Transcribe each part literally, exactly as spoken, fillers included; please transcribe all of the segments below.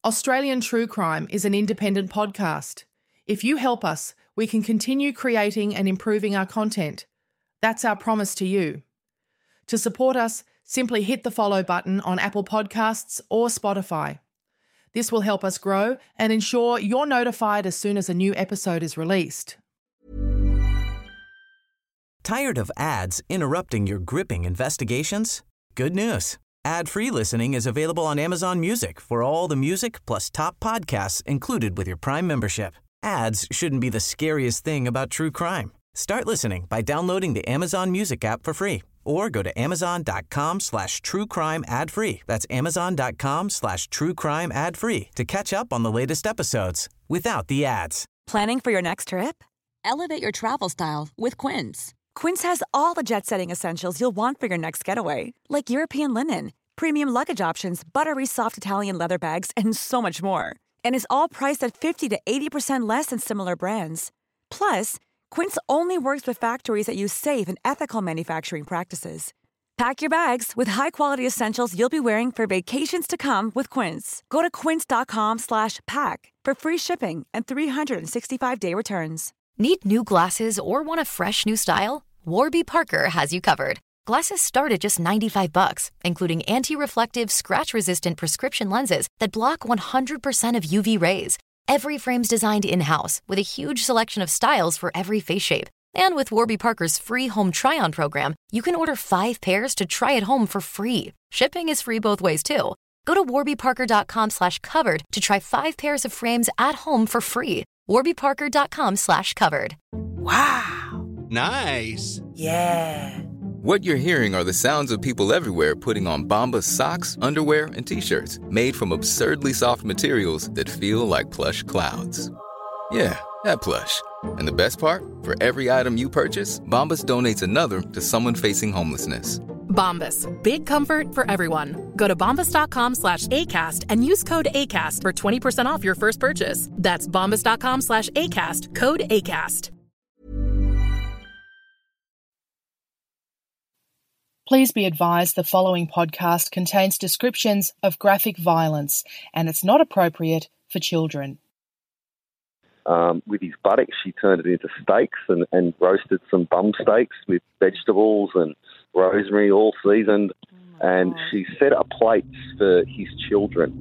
Australian True Crime is an independent podcast. If you help us, we can continue creating and improving our content. That's our promise to you. To support us, simply hit the follow button on Apple Podcasts or Spotify. This will help us grow and ensure you're notified as soon as a new episode is released. Tired of ads interrupting your gripping investigations? Good news. Ad-free listening is available on Amazon Music for all the music plus top podcasts included with your Prime membership. Ads shouldn't be the scariest thing about true crime. Start listening by downloading the Amazon Music app for free or go to amazon.com slash true crime ad free. That's amazon.com slash true crime ad free to catch up on the latest episodes without the ads. Planning for your next trip? Elevate your travel style with Quince. Quince has all the jet-setting essentials you'll want for your next getaway, like European linen, premium luggage options, buttery soft Italian leather bags, and so much more. And is all priced at fifty to eighty percent less than similar brands. Plus, Quince only works with factories that use safe and ethical manufacturing practices. Pack your bags with high-quality essentials you'll be wearing for vacations to come with Quince. Go to quince.com slash pack for free shipping and three sixty-five day returns. Need new glasses or want a fresh new style? Warby Parker has you covered. Glasses start at just ninety-five bucks, including anti-reflective, scratch-resistant prescription lenses that block one hundred percent of U V rays. Every frame's designed in-house with a huge selection of styles for every face shape. And with Warby Parker's free home try-on program, you can order five pairs to try at home for free. Shipping is free both ways, too. Go to warbyparker.com slash covered to try five pairs of frames at home for free. warbyparker.com slash covered. Wow. Nice. Yeah. What you're hearing are the sounds of people everywhere putting on Bombas socks, underwear, and T-shirts made from absurdly soft materials that feel like plush clouds. Yeah, that plush. And the best part? For every item you purchase, Bombas donates another to someone facing homelessness. Bombas. Big comfort for everyone. Go to bombas.com slash ACAST and use code ACAST for twenty percent off your first purchase. That's bombas.com slash ACAST. Code ACAST. Please be advised the following podcast contains descriptions of graphic violence and it's not appropriate for children. Um, with his buttocks, she turned it into steaks and, and roasted some bum steaks with vegetables and rosemary, all seasoned, oh and she set up plates for his children.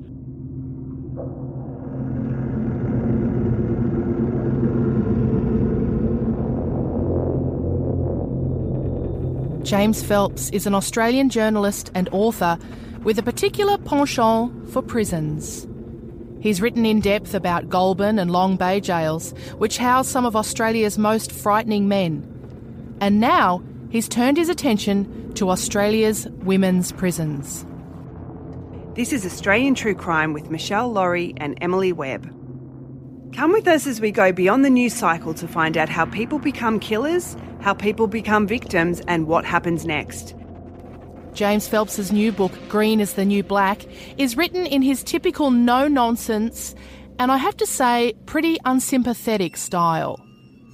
James Phelps is an Australian journalist and author with a particular penchant for prisons. He's written in depth about Goulburn and Long Bay jails, which house some of Australia's most frightening men. And now he's turned his attention to Australia's women's prisons. This is Australian True Crime with Michelle Laurie and Emily Webb. Come with us as we go beyond the news cycle to find out how people become killers, how people become victims, and what happens next. James Phelps's new book, Green is the New Black, is written in his typical no-nonsense and, I have to say, pretty unsympathetic style.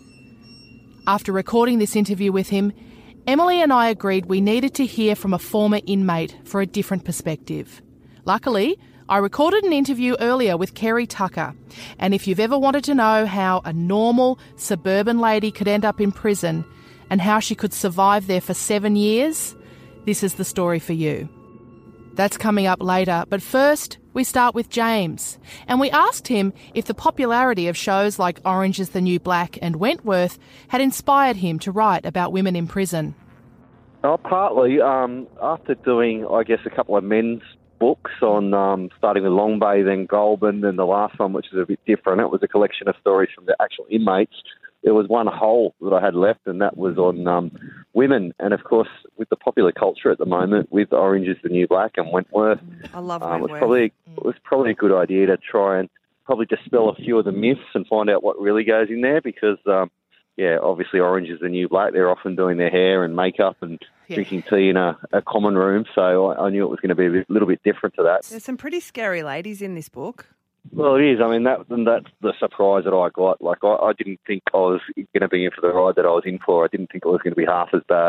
After recording this interview with him, Emily and I agreed we needed to hear from a former inmate for a different perspective. Luckily, I recorded an interview earlier with Kerry Tucker, and if you've ever wanted to know how a normal suburban lady could end up in prison and how she could survive there for seven years, this is the story for you. That's coming up later, but first we start with James, and we asked him if the popularity of shows like Orange is the New Black and Wentworth had inspired him to write about women in prison. Oh, partly. Um, after doing, I guess, a couple of men's books on um, starting with Long Bay, then Goulburn, then the last one, which is a bit different. It was a collection of stories from the actual inmates. There was one hole that I had left, and that was on um, women. And, of course, with the popular culture at the moment, with Orange is the New Black and Wentworth, I love um, Wentworth. It was, probably, it was probably a good idea to try and probably dispel a few of the myths and find out what really goes in there because, um, yeah, obviously Orange is the New Black. They're often doing their hair and makeup and yeah. drinking tea in a, a common room, so I, I knew it was going to be a bit, little bit different to that. There's some pretty scary ladies in this book. Well, it is. I mean, that and that's the surprise that I got. Like, I, I didn't think I was going to be in for the ride that I was in for. I didn't think it was going to be half as bad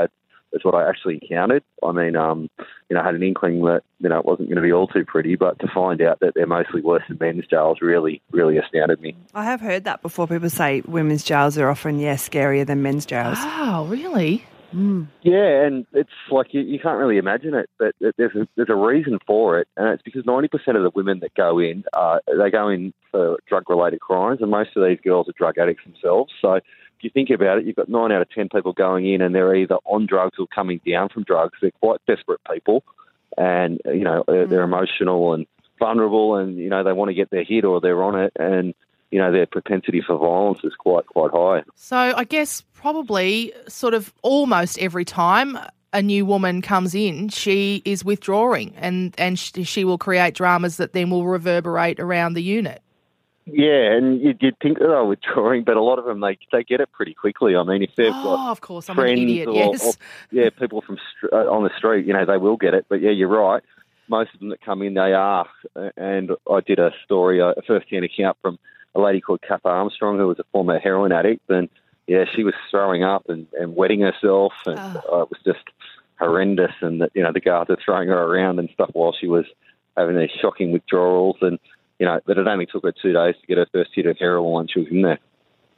is what I actually encountered. I mean, um, you know, I had an inkling that, you know, it wasn't going to be all too pretty, but to find out that they're mostly worse than men's jails really, really astounded me. I have heard that before. People say women's jails are often, yeah, scarier than men's jails. Oh, really? Mm. Yeah, and it's like you, you can't really imagine it, but there's a, there's a reason for it, and it's because ninety percent of the women that go in, uh, they go in for drug-related crimes, and most of these girls are drug addicts themselves. So if you think about it, you've got nine out of ten people going in, and they're either on drugs or coming down from drugs. They're quite desperate people, and, you know, mm. they're emotional and vulnerable, and, you know, they want to get their hit or they're on it, and you know, their propensity for violence is quite, quite high. So I guess probably sort of almost every time a new woman comes in, she is withdrawing and, and she, she will create dramas that then will reverberate around the unit. Yeah, and you'd, you'd think that they're withdrawing, but a lot of them, they they get it pretty quickly. I mean, if they've oh, got of course, I'm friends an idiot, or, yes. or, yeah, people from uh, on the street, you know, they will get it. But, yeah, you're right. Most of them that come in, they are. And I did a story, a first-hand account from a lady called Kath Armstrong, who was a former heroin addict, and yeah, she was throwing up and, and wetting herself, and oh. uh, it was just horrendous. And that, you know, the guards were throwing her around and stuff while she was having these shocking withdrawals, and you know that it only took her two days to get her first hit of heroin when she was in there.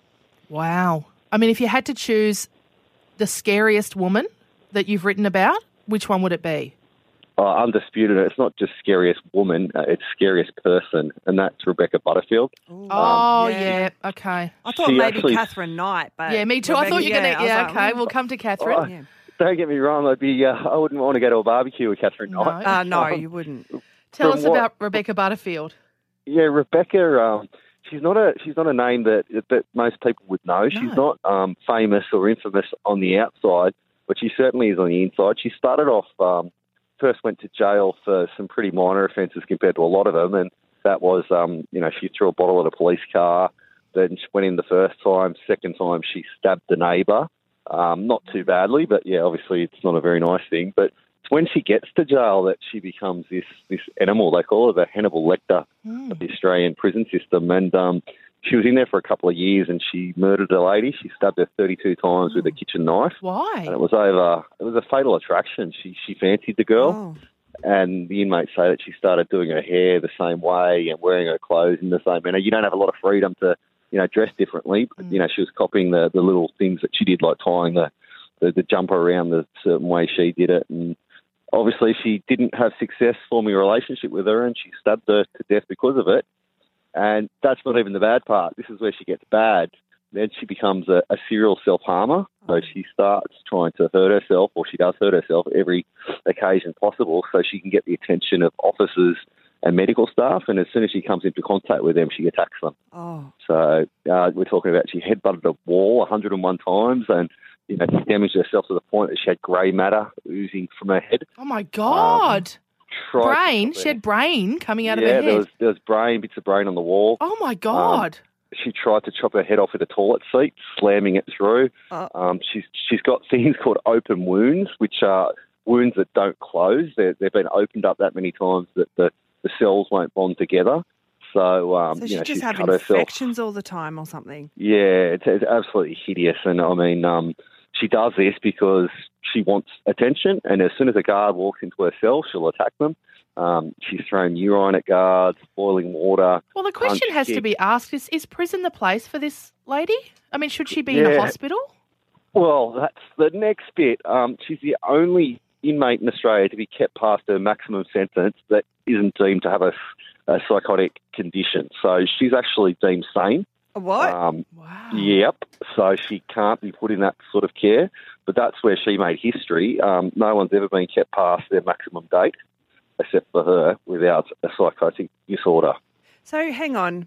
Wow! I mean, if you had to choose the scariest woman that you've written about, which one would it be? Uh, undisputed. It's not just scariest woman, uh, it's scariest person, and that's Rebecca Butterfield. Ooh. Oh, Um, yeah. yeah. Okay. I thought She maybe actually- Catherine Knight, but Yeah, me too. Rebecca, I thought you were yeah, going to... I was Yeah, like, okay. mm. We'll come to Catherine. Oh, Yeah. Don't get me wrong, I'd be, uh, I wouldn't want to go to a barbecue with Catherine No. Knight. Uh, no, Um, you wouldn't. Tell from us what- about Rebecca Butterfield. Yeah, Rebecca. Um, she's not a she's not a name that that most people would know. She's not um, famous or infamous on the outside, but she certainly is on the inside. She started off um, first went to jail for some pretty minor offences compared to a lot of them, and that was um, you know she threw a bottle at a police car. Then she went in the first time. Second time she stabbed the neighbour. Um, not too badly, but yeah, obviously it's not a very nice thing. But it's when she gets to jail that she becomes this this animal. They call her the Hannibal Lecter Mm. of the Australian prison system. And um, she was in there for a couple of years, and she murdered a lady. She stabbed her thirty-two times with a kitchen knife. Why? And it was over. It was a fatal attraction. She she fancied the girl, Oh. and the inmates say that she started doing her hair the same way and wearing her clothes in the same manner. You don't have a lot of freedom to, you know, dress differently. But, you know, she was copying the, the little things that she did, like tying the, the, the jumper around the certain way she did it. And obviously she didn't have success forming a relationship with her, and she stabbed her to death because of it. And that's not even the bad part. This is where she gets bad. Then she becomes a, a serial self-harmer. So she starts trying to hurt herself, or she does hurt herself every occasion possible, so she can get the attention of officers and medical staff. And as soon as she comes into contact with them, she attacks them. Oh. So uh, we're talking about she headbutted a wall one hundred and one times, and you know, she damaged herself to the point that she had grey matter oozing from her head. Oh, my God. Tried to brain? stop She had brain coming out yeah, of her head? there was, there was brain, bits of brain on the wall. Oh, my God. Um, she tried to chop her head off with a toilet seat, slamming it through. Oh. Um, she's she's got things called open wounds, which are wounds that don't close. They're, they've been opened up that many times that the, the cells won't bond together. So, um, So you she know, just she's have cut herself. infections all the time or something? Yeah, it's, it's absolutely hideous. And, I mean, um, she does this because she wants attention, and as soon as a guard walks into her cell, she'll attack them. Um, she's thrown urine at guards, boiling water. Well, the question punch has to kick. be asked, is, is prison the place for this lady? I mean, should she be in a Yeah. hospital? Well, that's the next bit. Um, she's the only inmate in Australia to be kept past her maximum sentence that isn't deemed to have a, a psychotic condition. So she's actually deemed sane. A what? Um, Wow. Yep. So she can't be put in that sort of care. But that's where she made history. Um, no one's ever been kept past their maximum date, except for her, without a psychotic disorder. So hang on.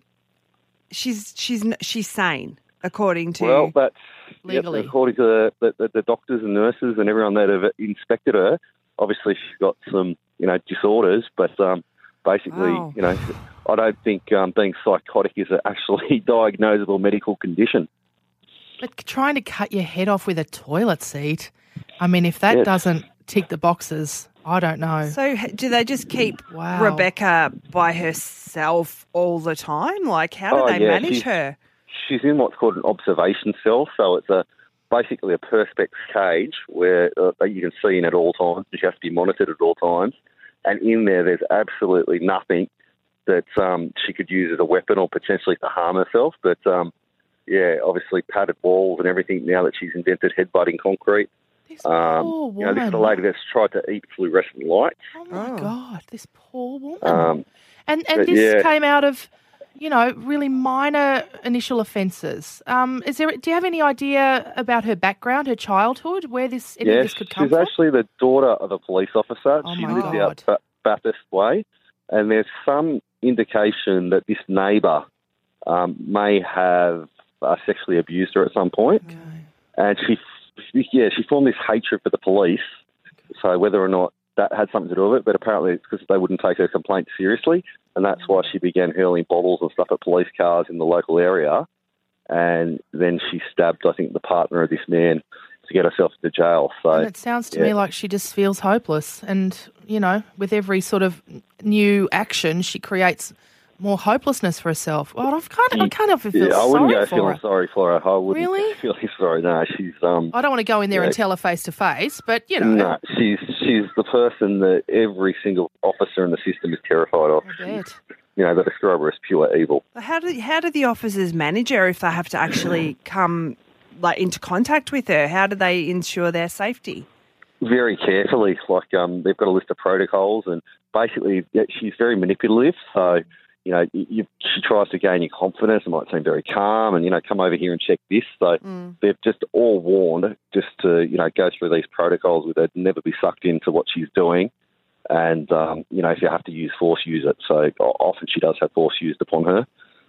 She's she's n- she's sane, according to... Well, that's Legally. Yep, according to the, the, the doctors and nurses and everyone that have inspected her. Obviously, she's got some, you know, disorders, but um, basically, Wow. you know, I don't think um, being psychotic is an actually diagnosable medical condition. But trying to cut your head off with a toilet seat, I mean, if that Yes. doesn't tick the boxes, I don't know. So h- do they just keep Wow. Rebecca by herself all the time? Like, how do Oh, they yeah, manage she's- her? She's in what's called an observation cell, so it's a basically a perspex cage where uh, you can see in at all times. You have to be monitored at all times. And in there, there's absolutely nothing that um, she could use as a weapon or potentially to harm herself. But, um, yeah, obviously padded walls and everything now that she's invented headbutting concrete. This Um, poor you know, this woman. is a lady that's tried to eat fluorescent lights. Oh, my Oh. God, this poor woman. Um, and and but this yeah. came out of, you know, really minor initial offences. Um, is there? Do you have any idea about her background, her childhood, where this any of Yes, this could come she's from? actually the daughter of a police officer. Oh, she my lives God. out Ba- Bathurst Way, and there's some indication that this neighbour um, may have uh, sexually abused her at some point. Okay. And she, yeah, she formed this hatred for the police. So whether or not that had something to do with it, but apparently it's because they wouldn't take her complaint seriously, and that's why she began hurling bottles and stuff at police cars in the local area. And then she stabbed, I think, the partner of this man to get herself to jail. So And it sounds to yeah. me like she just feels hopeless. And, you know, with every sort of new action, she creates more hopelessness for herself. Well, I've kind of, I kind of feel yeah, I sorry wouldn't go for feeling her. sorry for her. I wouldn't Really? go feeling sorry. No, she's um. I don't want to go in there and Yeah. tell her face to face, but, you know, No, she's she's the person that every single officer in the system is terrified of. I bet. You know, they describe her as pure evil. How do how do the officers manage her if they have to actually come like into contact with her? How do they ensure their safety? Very carefully, like um, they've got a list of protocols, and basically yeah, she's very manipulative. So, you know, you, you, she tries to gain your confidence. It might seem very calm, and you know, come over here and check this. So Mm. they've just all warned just to you know go through these protocols with her, never be sucked into what she's doing. And, um, you know, if you have to use force, use it. So often she does have force used upon her.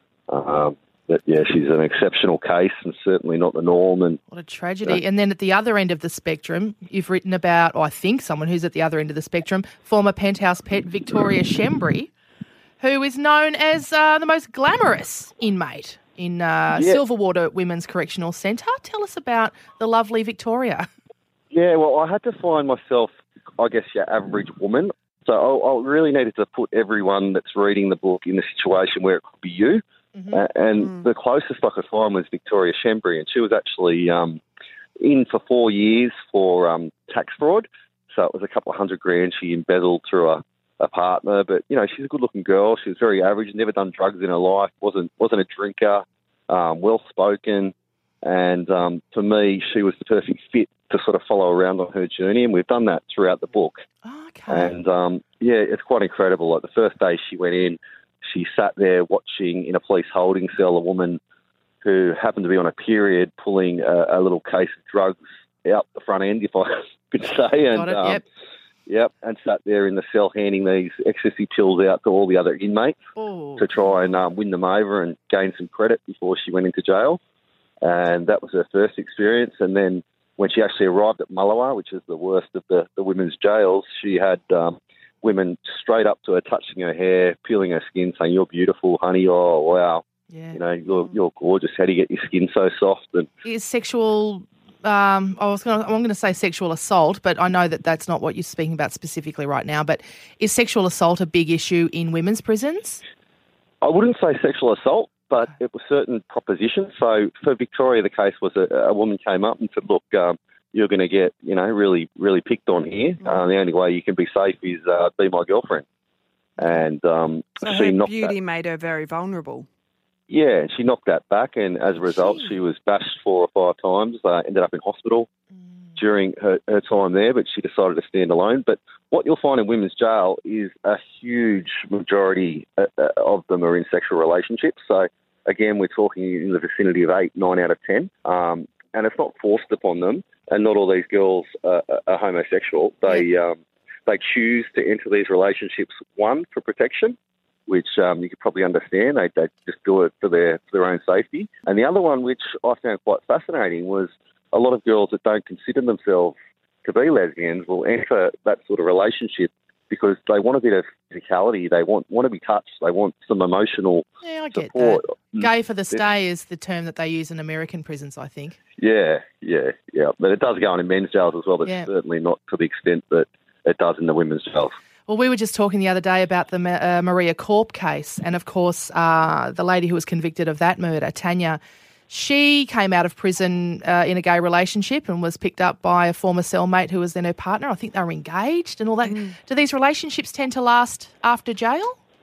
Um, but, yeah, she's an exceptional case and certainly not the norm. And What a tragedy. And then at the other end of the spectrum, you've written about, or I think someone who's at the other end of the spectrum, former penthouse pet Victoria Shembry, who is known as uh, the most glamorous inmate in uh, Yeah. Silverwater Women's Correctional Centre. Tell us about the lovely Victoria. Yeah, well, I had to find myself, I guess, your average woman. So I, I really needed to put everyone that's reading the book in the situation where it could be you. Mm-hmm. Uh, and Mm. the closest I could find was Victoria Shembry, and she was actually um, in for four years for um, tax fraud. So it was a couple of hundred grand she embezzled through a, a partner. But, you know, she's a good-looking girl. She was very average, never done drugs in her life, wasn't wasn't a drinker, um, well-spoken. And um, for me, she was the perfect fit to sort of follow around on her journey, and we've done that throughout the book. Oh, okay. And, um, yeah, it's quite incredible. Like the first day she went in, she sat there watching in a police holding cell a woman who happened to be on a period pulling a, a little case of drugs out the front end, if I could say. And, Got it, um, yep. Yep, and sat there in the cell handing these ecstasy pills out to all the other inmates Oh. to try and um, win them over and gain some credit before she went into jail. And that was her first experience. And then when she actually arrived at Mullawa, which is the worst of the, the women's jails, she had um, women straight up to her, touching her hair, peeling her skin, saying, "You're beautiful, honey. Oh, wow. Yeah. You know, you're, you're gorgeous. How do you get your skin so soft?" And Is sexual... Um, I was going to, I'm going to say sexual assault, but I know that that's not what you're speaking about specifically right now. But is sexual assault a big issue in women's prisons? I wouldn't say sexual assault, but it was certain propositions. So for Victoria, the case was a, a woman came up and said, "Look, um, you're going to get, you know, really, really picked on here. Uh, the only way you can be safe is uh, be my girlfriend." And um, So she her knocked beauty that. made her very vulnerable. Yeah, and she knocked that back, and as a result, she was bashed four or five times. Uh, ended up in hospital during her, her time there, but she decided to stand alone. But what you'll find in women's jail is a huge majority uh, uh, of them are in sexual relationships. So again, we're talking in the vicinity of eight, nine out of ten, um, and it's not forced upon them. And not all these girls uh, are homosexual. They um, they choose to enter these relationships, one, for protection, which um, you could probably understand. They, they just do it for their for their own safety. And the other one, which I found quite fascinating, was a lot of girls that don't consider themselves to be lesbians will enter that sort of relationship because they want a bit of physicality. They want, want to be touched. They want some emotional Yeah, I get support. that. Gay for the stay is the term that they use in American prisons, I think. Yeah, yeah, yeah. But it does go on in men's jails as well, but Yeah. certainly not to the extent that it does in the women's jails. Well, we were just talking the other day about the uh, Maria Korp case, and of course, uh, the lady who was convicted of that murder, Tanya She came out of prison uh, in a gay relationship and was picked up by a former cellmate who was then her partner. I think they were engaged and all that. Mm. Do these relationships tend to last after jail?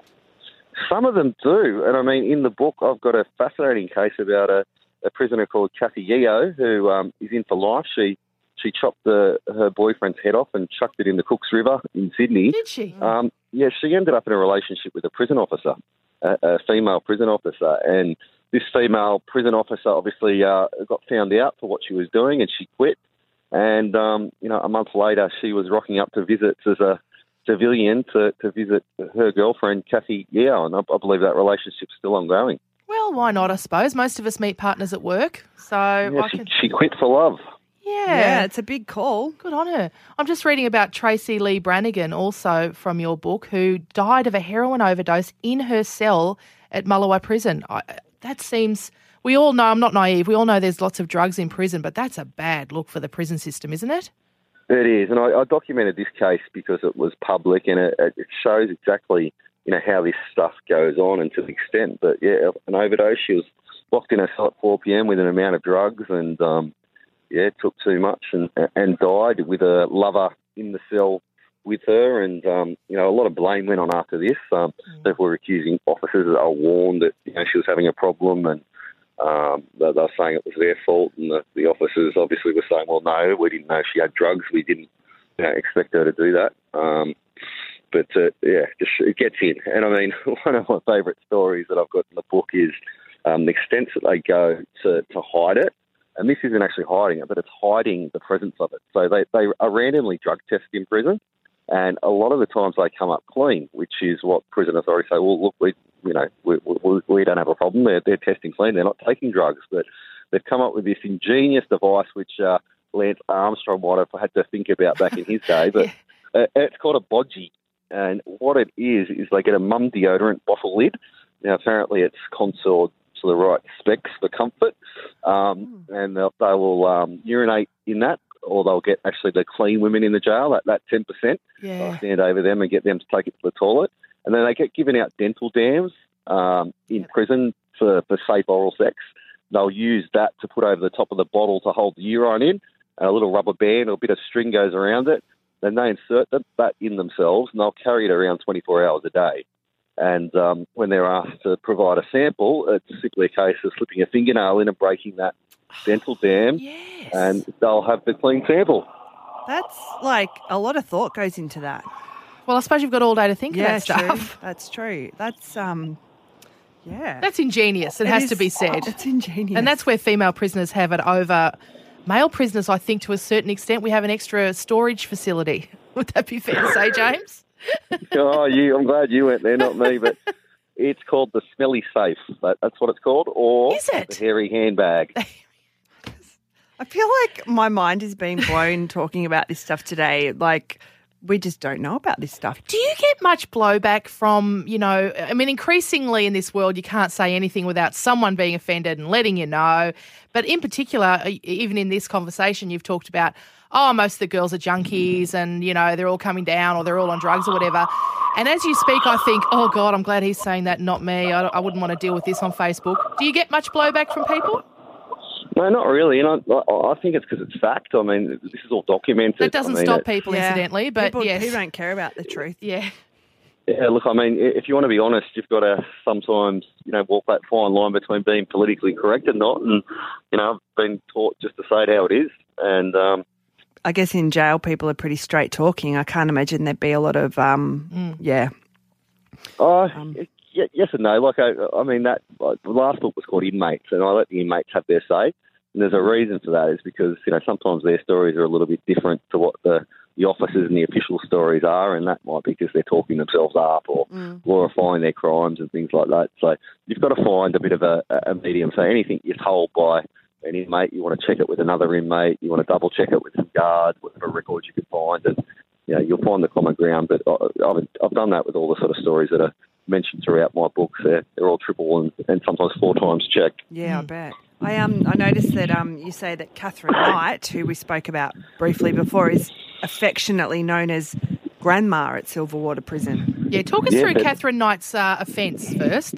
Some of them do. And, I mean, in the book, I've got a fascinating case about a, a prisoner called Kathy Yeo who um, is in for life. She she chopped the, her boyfriend's head off and chucked it in the Cooks River in Sydney. Did she? Um, yeah, she ended up in a relationship with a prison officer, a, a female prison officer, and this female prison officer obviously uh, got found out for what she was doing and she quit. And, um, you know, a month later she was rocking up to visits as a civilian to, to visit her girlfriend, Kathy Yeo, and I, I believe that relationship's still ongoing. Well, why not, I suppose. Most of us meet partners at work. So yeah, I she, can... she quit for love. Yeah. Yeah, it's a big call. Good on her. I'm just reading about Tracy Lee Brannigan, also from your book, who died of a heroin overdose in her cell at Mulloway Prison. I, that seems... We all know, I'm not naive, we all know there's lots of drugs in prison, but that's a bad look for the prison system, isn't it? It is, and I, I documented this case because it was public and it, it shows exactly, you know, how this stuff goes on and to the extent. But, yeah, an overdose, she was locked in her cell at four p.m. with an amount of drugs and... Um, Yeah, took too much and and died with a lover in the cell with her. And, um, you know, a lot of blame went on after this. Um, mm. People were accusing officers that were warned that, you know, she was having a problem and um, they, they were saying it was their fault. And the, the officers obviously were saying, well, no, we didn't know she had drugs. We didn't, you know, expect her to do that. Um, but, uh, yeah, just, it gets in. And, I mean, one of my favourite stories that I've got in the book is um, the extent that they go to, to hide it. And this isn't actually hiding it, but it's hiding the presence of it. So they, they are randomly drug tested in prison, and a lot of the times they come up clean, which is what prison authorities say, well, look, we you know, we, we, we don't have a problem. They're, they're testing clean. They're not taking drugs. But they've come up with this ingenious device, which uh, Lance Armstrong might have had to think about back in his day. But yeah. uh, it's called a bodgy. And what it is, is they get a mum deodorant bottle lid. Now, apparently it's contoured to the right specs for comfort, um, mm. and they'll, they will um, urinate in that, or they'll get actually the clean women in the jail, that, that ten percent. Yeah. They'll stand over them and get them to take it to the toilet. And then they get given out dental dams um, in yep. prison for, for safe oral sex. They'll use that to put over the top of the bottle to hold the urine in, and a little rubber band or a bit of string goes around it. Then they insert that, that in themselves, and they'll carry it around twenty-four hours a day. And um, when they're asked to provide a sample, it's simply a case of slipping a fingernail in and breaking that dental dam, yes. and they'll have the clean sample. That's like a lot of thought goes into that. Well, I suppose you've got all day to think yeah, of that true. stuff. That's true. That's, um, yeah. That's ingenious. It, it has is, to be said. Oh, it's ingenious. And that's where female prisoners have it over male prisoners, I think, to a certain extent. We have an extra storage facility. Would that be fair to say, James? Oh, you! I'm glad you went there, not me. But it's called the smelly safe. That, that's what it's called, or is it? the hairy handbag. I feel like my mind is being blown talking about this stuff today. Like, we just don't know about this stuff. Do you get much blowback from, you know, I mean, increasingly in this world, you can't say anything without someone being offended and letting you know. But in particular, even in this conversation, you've talked about, oh, most of the girls are junkies and, you know, they're all coming down or they're all on drugs or whatever. And as you speak, I think, oh, God, I'm glad he's saying that, not me. I, I wouldn't want to deal with this on Facebook. Do you get much blowback from people? No, not really. And I, I think it's because it's fact. I mean, this is all documented. That doesn't I mean, stop it, people, yeah. incidentally, but people, yes. People don't care about the truth. Yeah. Yeah, look, I mean, if you want to be honest, you've got to sometimes, you know, walk that fine line between being politically correct and not. And, you know, I've been taught just to say it how it is. And um, I guess in jail people are pretty straight talking. I can't imagine there'd be a lot of, um, mm. yeah. Oh, um, yeah, yes and no. Like, I, I mean, that like, the last book was called Inmates, and I let the inmates have their say. And there's a reason for that, is because, you know, sometimes their stories are a little bit different to what the, the officers and the official stories are, and that might be because they're talking themselves up or mm. glorifying their crimes and things like that. So you've got to find a bit of a, a medium. So anything you're told by an inmate, you want to check it with another inmate, you want to double check it with some guards, whatever records you can find, and, you know, you'll find the common ground. But I've, I've done that with all the sort of stories that are mentioned throughout my books. They're, they're all triple and, and sometimes four times checked. Yeah, I bet. I um I noticed that um you say that Catherine Knight, who we spoke about briefly before, is affectionately known as Grandma at Silverwater Prison. Yeah, talk us yeah, through but, Catherine Knight's uh, offence first,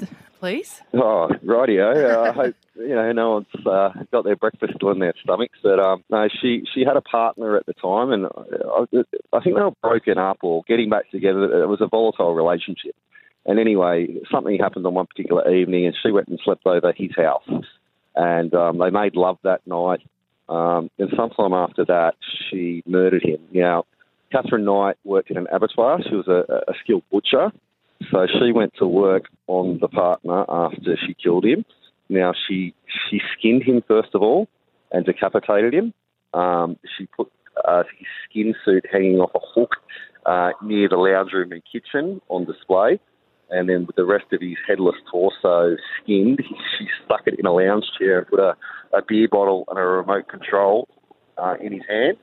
please. Oh, rightio. Uh, I hope you know no one's uh, got their breakfast still in their stomachs. But um, no, she she had a partner at the time, and I, I think they were broken up or getting back together. It was a volatile relationship. And anyway, something happened on one particular evening, and she went and slept over his house, and um, they made love that night. Um, and sometime after that, she murdered him. Now, Catherine Knight worked in an abattoir. She was a, a skilled butcher. So she went to work on the partner after she killed him. Now, she she skinned him, first of all, and decapitated him. Um, she put uh, his skin suit hanging off a hook uh, near the lounge room and kitchen on display. And then with the rest of his headless torso skinned, she stuck it in a lounge chair and put a, a beer bottle and a remote control uh, in his hand.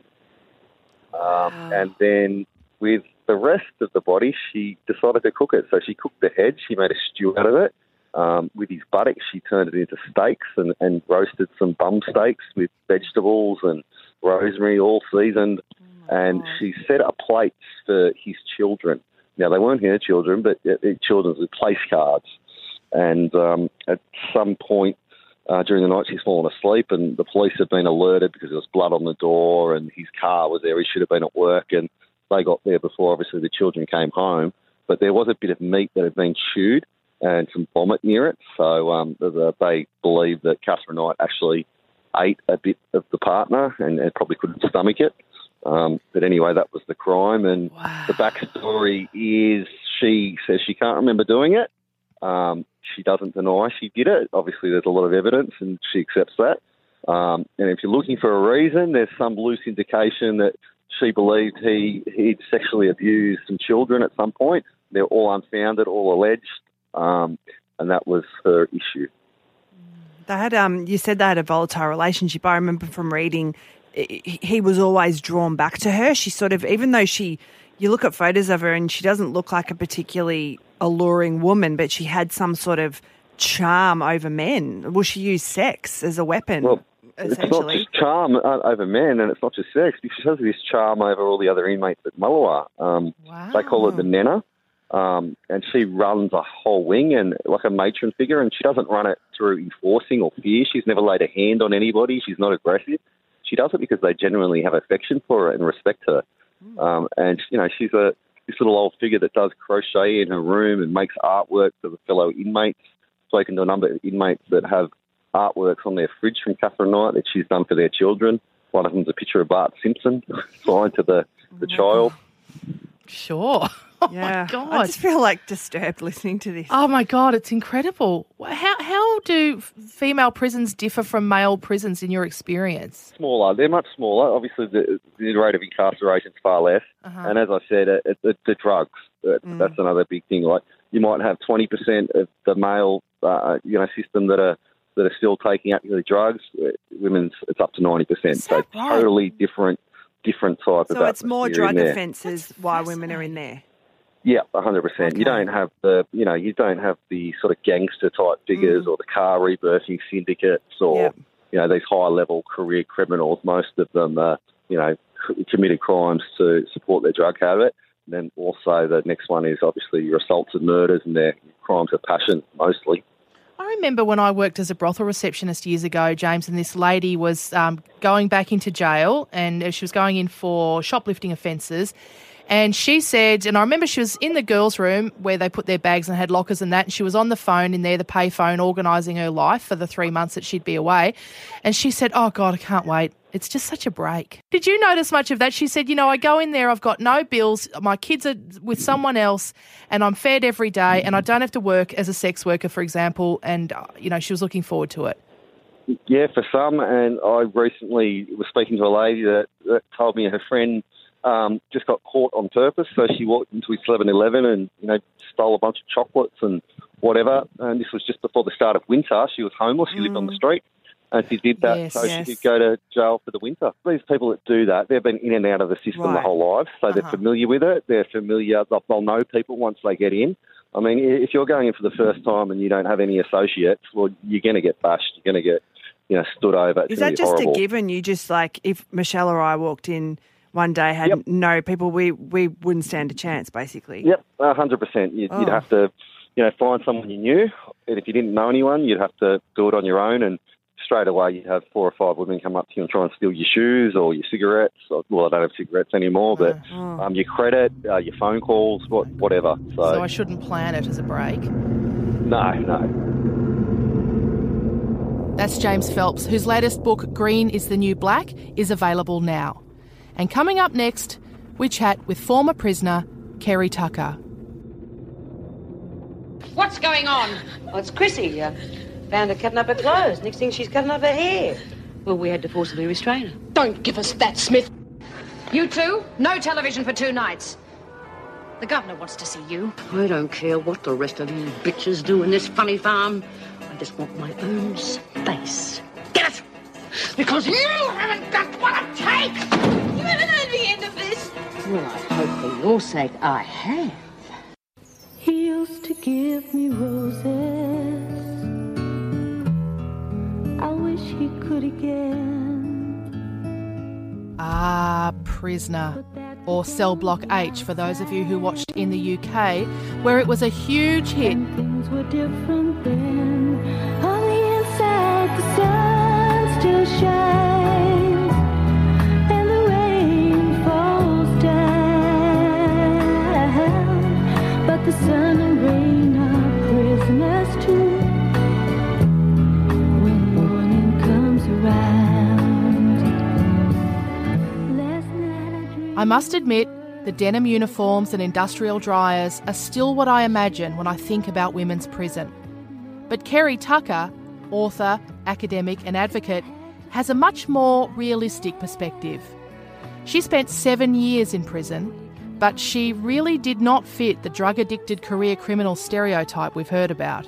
Um, wow. And then with the rest of the body, she decided to cook it. So she cooked the head. She made a stew out of it. Um, with his buttocks, she turned it into steaks and, and roasted some bum steaks with vegetables and rosemary, all seasoned. Oh and God. She set up plates for his children. Now, they weren't her children, but uh, children with place cards. And um, at some point uh, during the night, she's fallen asleep, and the police had been alerted because there was blood on the door and his car was there. He should have been at work, and they got there before, obviously, the children came home. But there was a bit of meat that had been chewed and some vomit near it. So um, they believe that Catherine Knight actually ate a bit of the partner and, and probably couldn't stomach it. Um, but anyway, that was the crime. And wow. The backstory is she says she can't remember doing it. Um, she doesn't deny she did it. Obviously, there's a lot of evidence, and she accepts that. Um, and if you're looking for a reason, there's some loose indication that she believed he he'd sexually abused some children at some point. They're all unfounded, all alleged, um, and that was her issue. They had, um, you said they had a volatile relationship. I remember from reading, he was always drawn back to her. She sort of, even though she, you look at photos of her and she doesn't look like a particularly alluring woman, but she had some sort of charm over men. Well, she used sex as a weapon. Well, it's not just charm over men, and it's not just sex. She has this charm over all the other inmates at Mullewa. Um, wow. They call her the Nana, um, and she runs a whole wing and like a matron figure, and she doesn't run it through enforcing or fear. She's never laid a hand on anybody. She's not aggressive. She does it because they genuinely have affection for her and respect her. Mm. Um, and, you know, she's a this little old figure that does crochet in her room and makes artwork for the fellow inmates. Spoken to a number of inmates that have artworks on their fridge from Catherine Knight that she's done for their children. One of them's a picture of Bart Simpson signed to the, the oh child. God. Sure. Oh, yeah. my God. I just feel like disturbed listening to this. Oh, my God, it's incredible. How how do female prisons differ from male prisons in your experience? Smaller. They're much smaller. Obviously, the, the rate of incarceration is far less. Uh-huh. And as I said, it, it, it, the drugs, it, mm. that's another big thing. Like, you might have twenty percent of the male uh, you know, system that are that are still taking actively drugs. Women's, it's up to ninety percent. So right? Totally different different type so of So it's more drug in offences why women are in there? Yeah, one hundred percent. Okay. You don't have the, you know, you don't have the sort of gangster type figures mm. or the car rebirthing syndicates or, yep. you know, these high level career criminals. Most of them, uh, you know, committed crimes to support their drug habit. And then also the next one is obviously your assaults and murders and their crimes of passion mostly. I remember when I worked as a brothel receptionist years ago, James, and this lady was um, going back into jail and she was going in for shoplifting offences. And she said, and I remember she was in the girls' room where they put their bags and had lockers and that, and she was on the phone in there, the pay phone, organising her life for the three months that she'd be away. And she said, oh, God, I can't wait. It's just such a break. Did you notice much of that? She said, you know, I go in there, I've got no bills, my kids are with someone else, and I'm fed every day, and I don't have to work as a sex worker, for example, and, uh, you know, she was looking forward to it. Yeah, for some, and I recently was speaking to a lady that, that told me her friend um, just got caught on purpose, so she walked into his seven eleven and, you know, stole a bunch of chocolates and whatever, and this was just before the start of winter. She was homeless, she mm. lived on the street. And she did that yes, so yes. she could go to jail for the winter. These people that do that, they've been in and out of the system right. the whole life, so uh-huh. they're familiar with it. They're familiar. They'll, they'll know people once they get in. I mean, if you're going in for the first time and you don't have any associates, well, you're going to get bashed. You're going to get, you know, stood over. It's Is that just horrible. a given? You just, like, if Michelle or I walked in one day, had yep. no people, we, we wouldn't stand a chance, basically? Yep, one hundred percent. You'd, oh. you'd have to... you know, find someone you knew. And if you didn't know anyone, you'd have to do it on your own. And straight away you'd have four or five women come up to you and try and steal your shoes or your cigarettes. Well, I don't have cigarettes anymore, but oh. um, your credit, uh, your phone calls, what, whatever. So, so I shouldn't plan it as a break? No, no. That's James Phelps, whose latest book, Green is the New Black, is available now. And coming up next, we chat with former prisoner Kerry Tucker. What's going on? Well, it's Chrissy. Uh, found her cutting up her clothes. Next thing, she's cutting up her hair. Well, we had to forcibly restrain her. Don't give us that, Smith. You two, no television for two nights. The governor wants to see you. I don't care what the rest of you bitches do in this funny farm. I just want my own space. Get it? Because you haven't got what it takes! You haven't heard the end of this. Well, I hope for your sake I have. He used to give me roses. I wish he could again. Ah, Prisoner, or Cell Block H for those of you who watched in the U K, where it was a huge hit. And things were different then. On the inside, the sun still shines, and the rain falls down. But the sun and rain are prisoners too. When morning comes around, last night I dreamed. I must admit, the denim uniforms and industrial dryers are still what I imagine when I think about women's prison. But Kerry Tucker, author, academic and advocate, has a much more realistic perspective. She spent seven years in prison, but she really did not fit the drug-addicted career criminal stereotype we've heard about.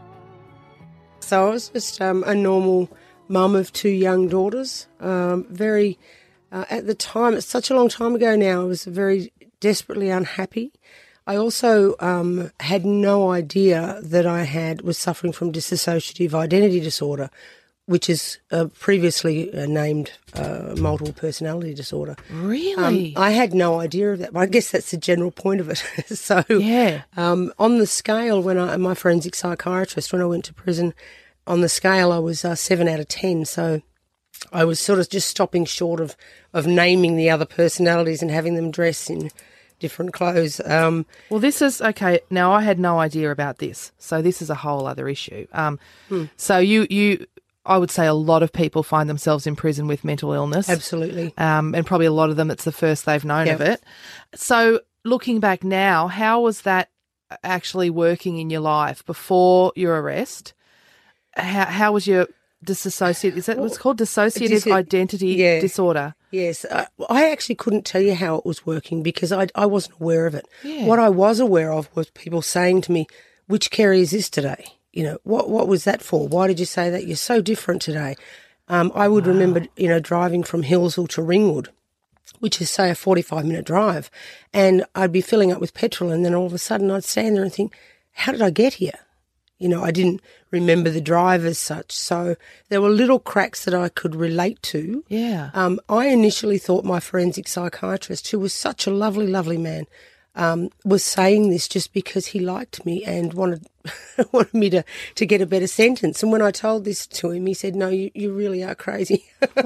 So I was just um, a normal mum of two young daughters, um, very... Uh, at the time, it's such a long time ago now, I was very desperately unhappy. I also um, had no idea that I had was suffering from dissociative identity disorder, which is uh, previously uh, named uh, multiple personality disorder. Really? Um, I had no idea of that, but I guess that's the general point of it. So yeah. um, on the scale, when I, my forensic psychiatrist, when I went to prison, on the scale I was uh, seven out of ten, so I was sort of just stopping short of, of naming the other personalities and having them dress in different clothes. Um, well, this is, okay, now I had no idea about this, so this is a whole other issue. Um, hmm. So you, you, I would say a lot of people find themselves in prison with mental illness. Absolutely. Um, and probably a lot of them, it's the first they've known yep. of it. So looking back now, how was that actually working in your life before your arrest? How, how was your... Dissociative, is that what's called? Dissociative Dissi- identity yeah. disorder. Yes. Uh, I actually couldn't tell you how it was working because I, I wasn't aware of it. Yeah. What I was aware of was people saying to me, which Kerry is this today? You know, what what was that for? Why did you say that? You're so different today. Um, I would wow. remember, you know, driving from Hillsville to Ringwood, which is, say, a forty-five minute drive, and I'd be filling up with petrol and then all of a sudden I'd stand there and think, how did I get here? You know, I didn't remember the drive as such. So there were little cracks that I could relate to. Yeah. Um, I initially thought my forensic psychiatrist, who was such a lovely, lovely man, um, was saying this just because he liked me and wanted wanted me to, to get a better sentence. And when I told this to him, he said, no, you, you really are crazy.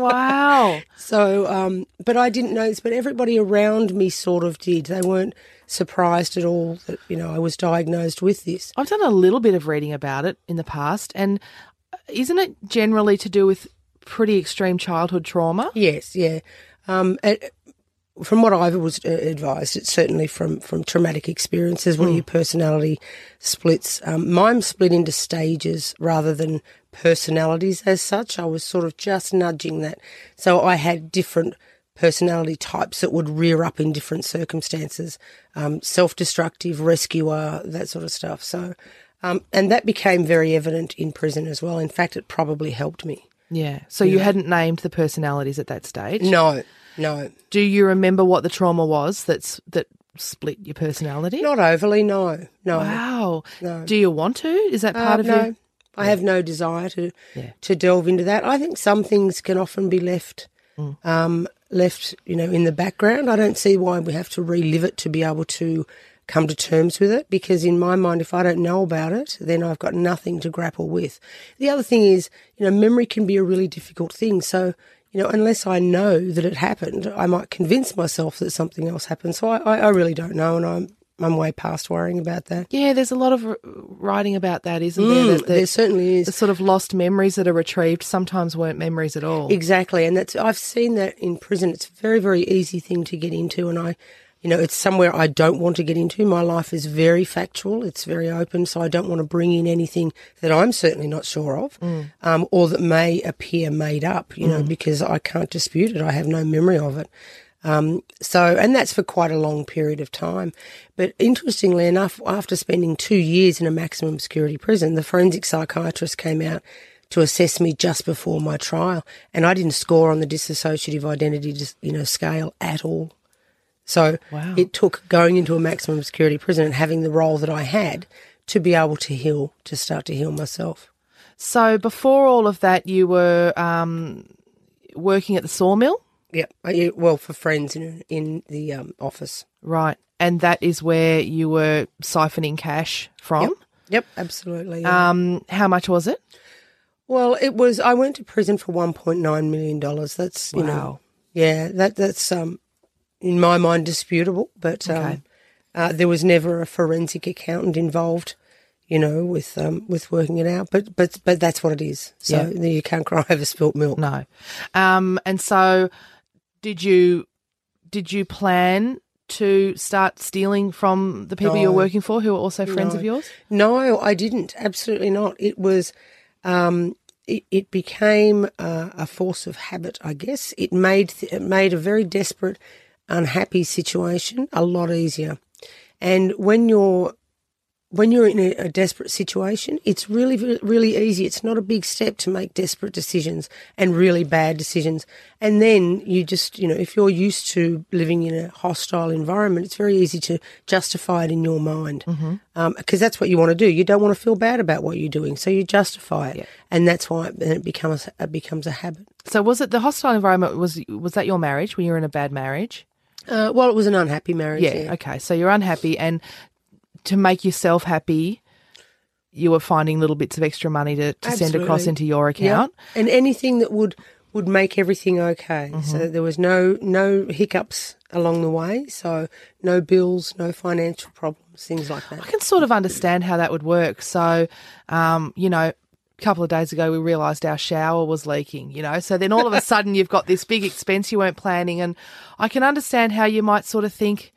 Wow. So, um, but I didn't know this, but everybody around me sort of did. They weren't surprised at all that, you know, I was diagnosed with this. I've done a little bit of reading about it in the past, and isn't it generally to do with pretty extreme childhood trauma? Yes, yeah. Um, it, from what I was advised, it's certainly from, from traumatic experiences where mm. your personality splits. Um, mine split into stages rather than personalities as such. I was sort of just nudging that. So I had different personality types that would rear up in different circumstances, um, self-destructive, rescuer, that sort of stuff. So, um, and that became very evident in prison as well. In fact, it probably helped me. Yeah. So yeah. you hadn't named the personalities at that stage? No, no. Do you remember what the trauma was that's that split your personality? Not overly, no, no. Wow. No. Do you want to? Is that part uh, of no. you? I have no desire to yeah. to delve into that. I think some things can often be left mm. um, left, you know, in the background. I don't see why we have to relive it to be able to come to terms with it, because in my mind, if I don't know about it, then I've got nothing to grapple with. The other thing is, you know, memory can be a really difficult thing. So, you know, unless I know that it happened, I might convince myself that something else happened. So I, I, I really don't know, and I'm I'm way past worrying about that. Yeah, there's a lot of r- writing about that, isn't Mm, there? That, that there certainly is. The sort of lost memories that are retrieved sometimes weren't memories at all. Exactly, and that's I've seen that in prison. It's a very, very easy thing to get into, and I, you know, it's somewhere I don't want to get into. My life is very factual. It's very open, so I don't want to bring in anything that I'm certainly not sure of, Mm. um, or that may appear made up, you know, Mm. because I can't dispute it. I have no memory of it. Um, so, and that's for quite a long period of time. But interestingly enough, after spending two years in a maximum security prison, the forensic psychiatrist came out to assess me just before my trial, and I didn't score on the dissociative identity, you know, scale at all. So Wow. it took going into a maximum security prison and having the role that I had to be able to heal, to start to heal myself. So before all of that, you were um, working at the sawmill? Yep. I- Well, for friends in in the um, office. Right. And that is where you were siphoning cash from? Yep, yep, absolutely. Yeah. Um, how much was it? Well, it was. I went to prison for one point nine million dollars. That's you Wow. know, yeah, that that's um, in my mind disputable. But um, Okay. uh, there was never a forensic accountant involved, you know, with um, with working it out. But but but that's what it is. So Yeah. you can't cry over spilt milk. No. Um, and so did you did you plan to start stealing from the people you No. were working for who were also friends No. of yours? No, I didn't. Absolutely not. It was, um, it, it became a, a force of habit, I guess. It made it made a very desperate, unhappy situation a lot easier. And when you're when you're in a, a desperate situation, it's really, really easy. It's not a big step to make desperate decisions and really bad decisions. And then you just, you know, if you're used to living in a hostile environment, it's very easy to justify it in your mind, because Mm-hmm. um, that's what you want to do. You don't want to feel bad about what you're doing, so you justify it, Yeah. and that's why it, it becomes it becomes a habit. So was it the hostile environment? Was was that your marriage when you were in a bad marriage? Uh, well, it was an unhappy marriage. Yeah, Yeah. okay. So you're unhappy, and to make yourself happy, you were finding little bits of extra money to, to send across Absolutely. into your Yeah. account. And anything that would would make everything okay. Mm-hmm. So that there was no no hiccups along the way. So no bills, no financial problems, things like that. I can sort of understand how that would work. So, um, you know, a couple of days ago we realised our shower was leaking, you know, so then all of a sudden you've got this big expense you weren't planning, and I can understand how you might sort of think,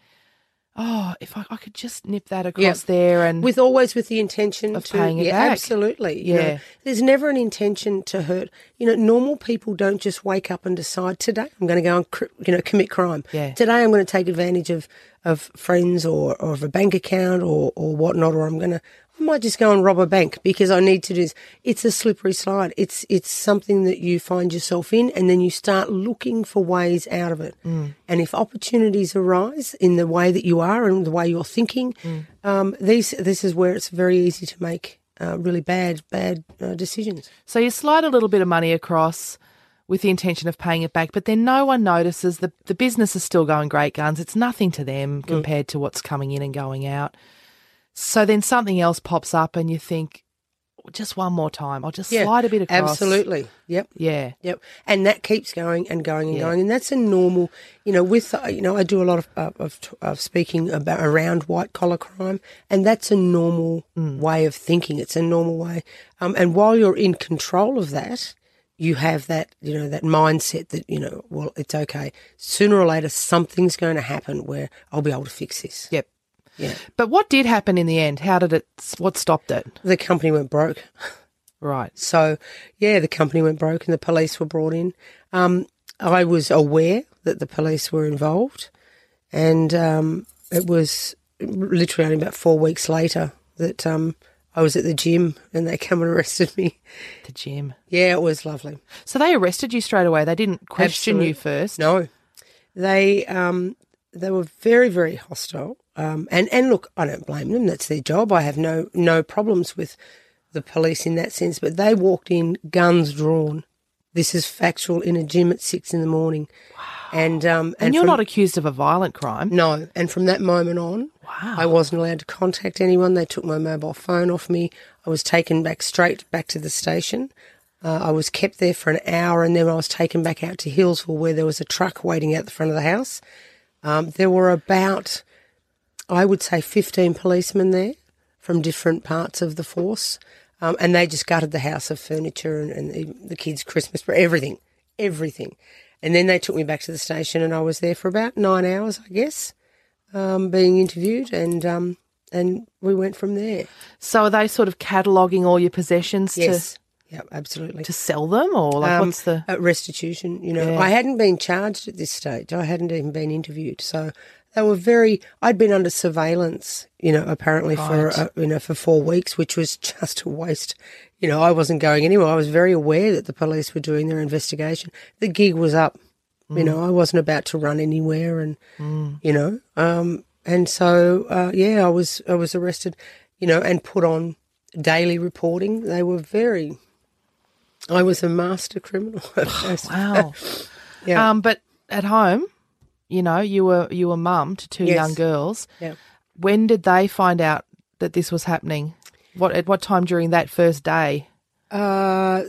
oh, if I, I could just nip that across Yeah. there, and With always with the intention Of to paying it yeah, back. absolutely. You know, Yeah. there's never an intention to hurt. You know, normal people don't just wake up and decide today I'm going to go and cr- you know commit crime. Yeah. Today I'm going to take advantage of of friends or, or of a bank account or or whatnot, or I'm going to I might just go and rob a bank because I need to do this. It's a slippery slide. It's it's something that you find yourself in, and then you start looking for ways out of it. Mm. And if opportunities arise in the way that you are and the way you're thinking, Mm. um, these this is where it's very easy to make uh, really bad bad uh, decisions. so you slide a little bit of money across with the intention of paying it back, but then no one notices. The, the business is still going great guns. It's nothing to them Mm. compared to what's coming in and going out. So then something else pops up and you think, just one more time, I'll just Yeah, slide a bit across. Absolutely. Yep. Yeah. Yep. And that keeps going and going and Yeah. going. And that's a normal, you know, with, uh, you know, I do a lot of, uh, of, of speaking about around white collar crime, and that's a normal Mm. way of thinking. It's a normal way. Um, and while you're in control of that, you have that, you know, that mindset that, you know, well, it's okay. Sooner or later, something's going to happen where I'll be able to fix this. Yep. Yeah. But what did happen in the end? How did it, what stopped it? The company went broke. Right. So, yeah, the company went broke and the police were brought in. Um, I was aware that the police were involved, and um, it was literally only about four weeks later that um, I was at the gym and they come and arrested me. The gym. Yeah, it was lovely. So they arrested you straight away. They didn't question Absolute- you first. No. They um, they were very, very hostile. Um, and, and look, I don't blame them. That's their job. I have no no problems with the police in that sense. But they walked in, guns drawn, This is factual in a gym at six in the morning. Wow. And, um, and, and you're from, not accused of a violent crime? No. And from that moment on, wow. I wasn't allowed to contact anyone. They took my mobile phone off me. I was taken back straight back to the station. Uh, I was kept there for an hour, and then I was taken back out to Hillsville, where there was a truck waiting out the front of the house. Um, there were about, I would say, fifteen policemen there from different parts of the force, um, and they just gutted the house of furniture and, and the, the kids' Christmas, everything, everything. And then they took me back to the station, and I was there for about nine hours, I guess, um, being interviewed, and um, and we went from there. So are they sort of cataloguing all your possessions? Yes. To- Yeah, absolutely. To sell them, or like um, what's the uh, restitution? You know, yeah. I hadn't been charged at this stage. I hadn't even been interviewed, so they were very. I'd been under surveillance, you know, apparently right. for uh, you know for four weeks, which was just a waste. You know, I wasn't going anywhere. I was very aware that the police were doing their investigation. The gig was up. Mm. You know, I wasn't about to run anywhere, and mm. you know, um, and so uh, yeah, I was I was arrested, you know, and put on daily reporting. They were very. I was a master criminal. Wow. yeah. Um, but at home, you know, you were you were mum to two yes. young girls. Yeah. When did they find out that this was happening? What at what time during that first day? Uh,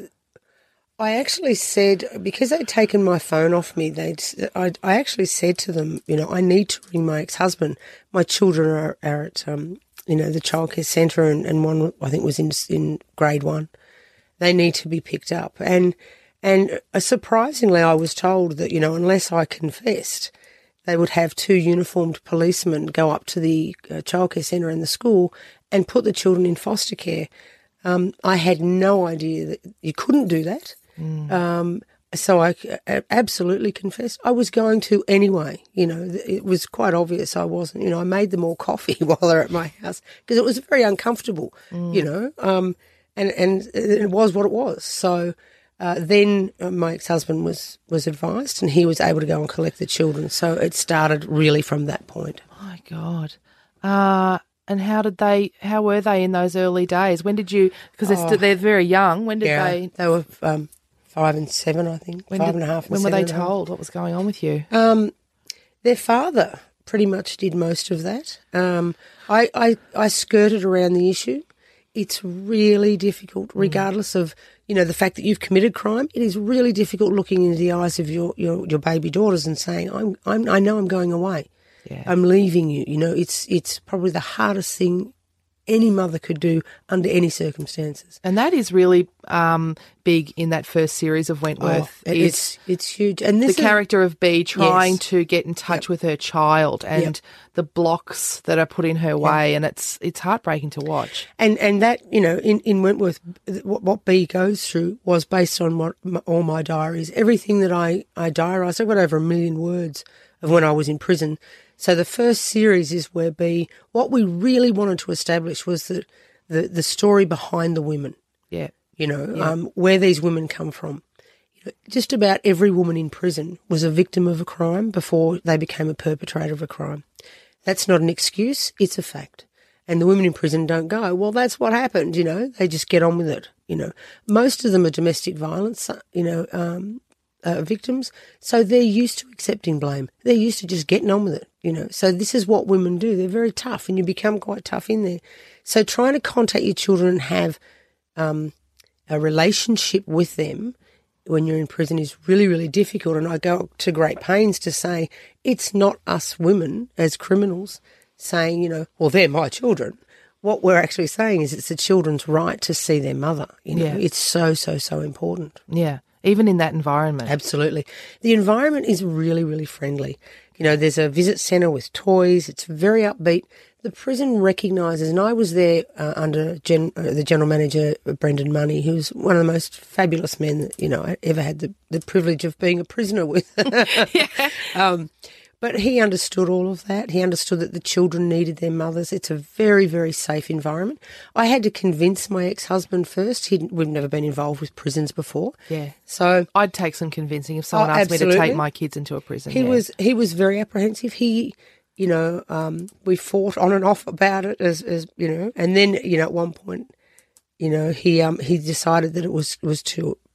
I actually said, because they'd taken my phone off me, they'd I, I actually said to them, you know, I need to ring my ex-husband. My children are, are at um, you know, the childcare centre, and, and one I think was in in grade one. They need to be picked up. And and uh, surprisingly, I was told that, you know, unless I confessed, they would have two uniformed policemen go up to the uh, childcare centre and the school and put the children in foster care. Um, I had no idea that you couldn't do that. Mm. Um, so I uh, absolutely confessed. I was going to anyway. You know, it was quite obvious I wasn't. You know, I made them all coffee while they're at my house because it was very uncomfortable, mm. you know. Um And and it was what it was. So uh, then my ex-husband was, was advised, and he was able to go and collect the children. So it started really from that point. My God. Uh, and how did they? How were they in those early days? When did you? Because they're, Oh. they're very young. When did yeah, they? They were um, five and seven, I think. When five did, and a half. And when were seven they and a half. told what was going on with you? Um, their father pretty much did most of that. Um, I, I I skirted around the issue. It's really difficult, regardless of, you know, the fact that you've committed crime. It is really difficult looking into the eyes of your, your, your baby daughters and saying, I'm, I'm, I know I'm going away. Yeah. I'm leaving you. You know, it's it's probably the hardest thing any mother could do under any circumstances. And that is really um, big in that first series of Wentworth. Oh, it's it's huge. And this the is, character of Bea trying Yes. to get in touch Yep. with her child, and Yep. the blocks that are put in her way, and it's it's heartbreaking to watch. And and that, you know, in, in Wentworth, what, what Bea goes through was based on what my, all my diaries. Everything that I, I diarised, I've got over a million words of when I was in prison. So the first series is where Bea, what we really wanted to establish was the, the, the story behind the women. Yeah. You know, Yeah. um, where these women come from. You know, just about every woman in prison was a victim of a crime before they became a perpetrator of a crime. That's not an excuse, it's a fact. And the women in prison don't go, well, that's what happened, you know. They just get on with it, you know. Most of them are domestic violence, you know, um, uh, victims. So they're used to accepting blame. They're used to just getting on with it, you know. So this is what women do. They're very tough, and you become quite tough in there. So trying to contact your children and have um, a relationship with them when you're in prison is really, really difficult. And I go to great pains to say it's not us women as criminals saying, you know, well, they're my children. What we're actually saying is it's the children's right to see their mother. You know, Yeah. it's so, so, so important. Yeah, even in that environment. Absolutely. The environment is really, really friendly. You know, there's a visit centre with toys. It's very upbeat. The prison recognises, and I was there uh, under gen, uh, the general manager, Brendan Money, who's one of the most fabulous men that, you know, I ever had the, the privilege of being a prisoner with. yeah. um, but he understood all of that. He understood that the children needed their mothers. It's a very, very safe environment. I had to convince my ex-husband first. He'd, we'd never been involved with prisons before. Yeah. So I'd take some convincing if someone Oh, asked me to absolutely. take my kids into a prison. He yeah. was he was very apprehensive. He, you know, um, we fought on and off about it as, as you know, and then you know at one point, you know, he um he decided that it was was too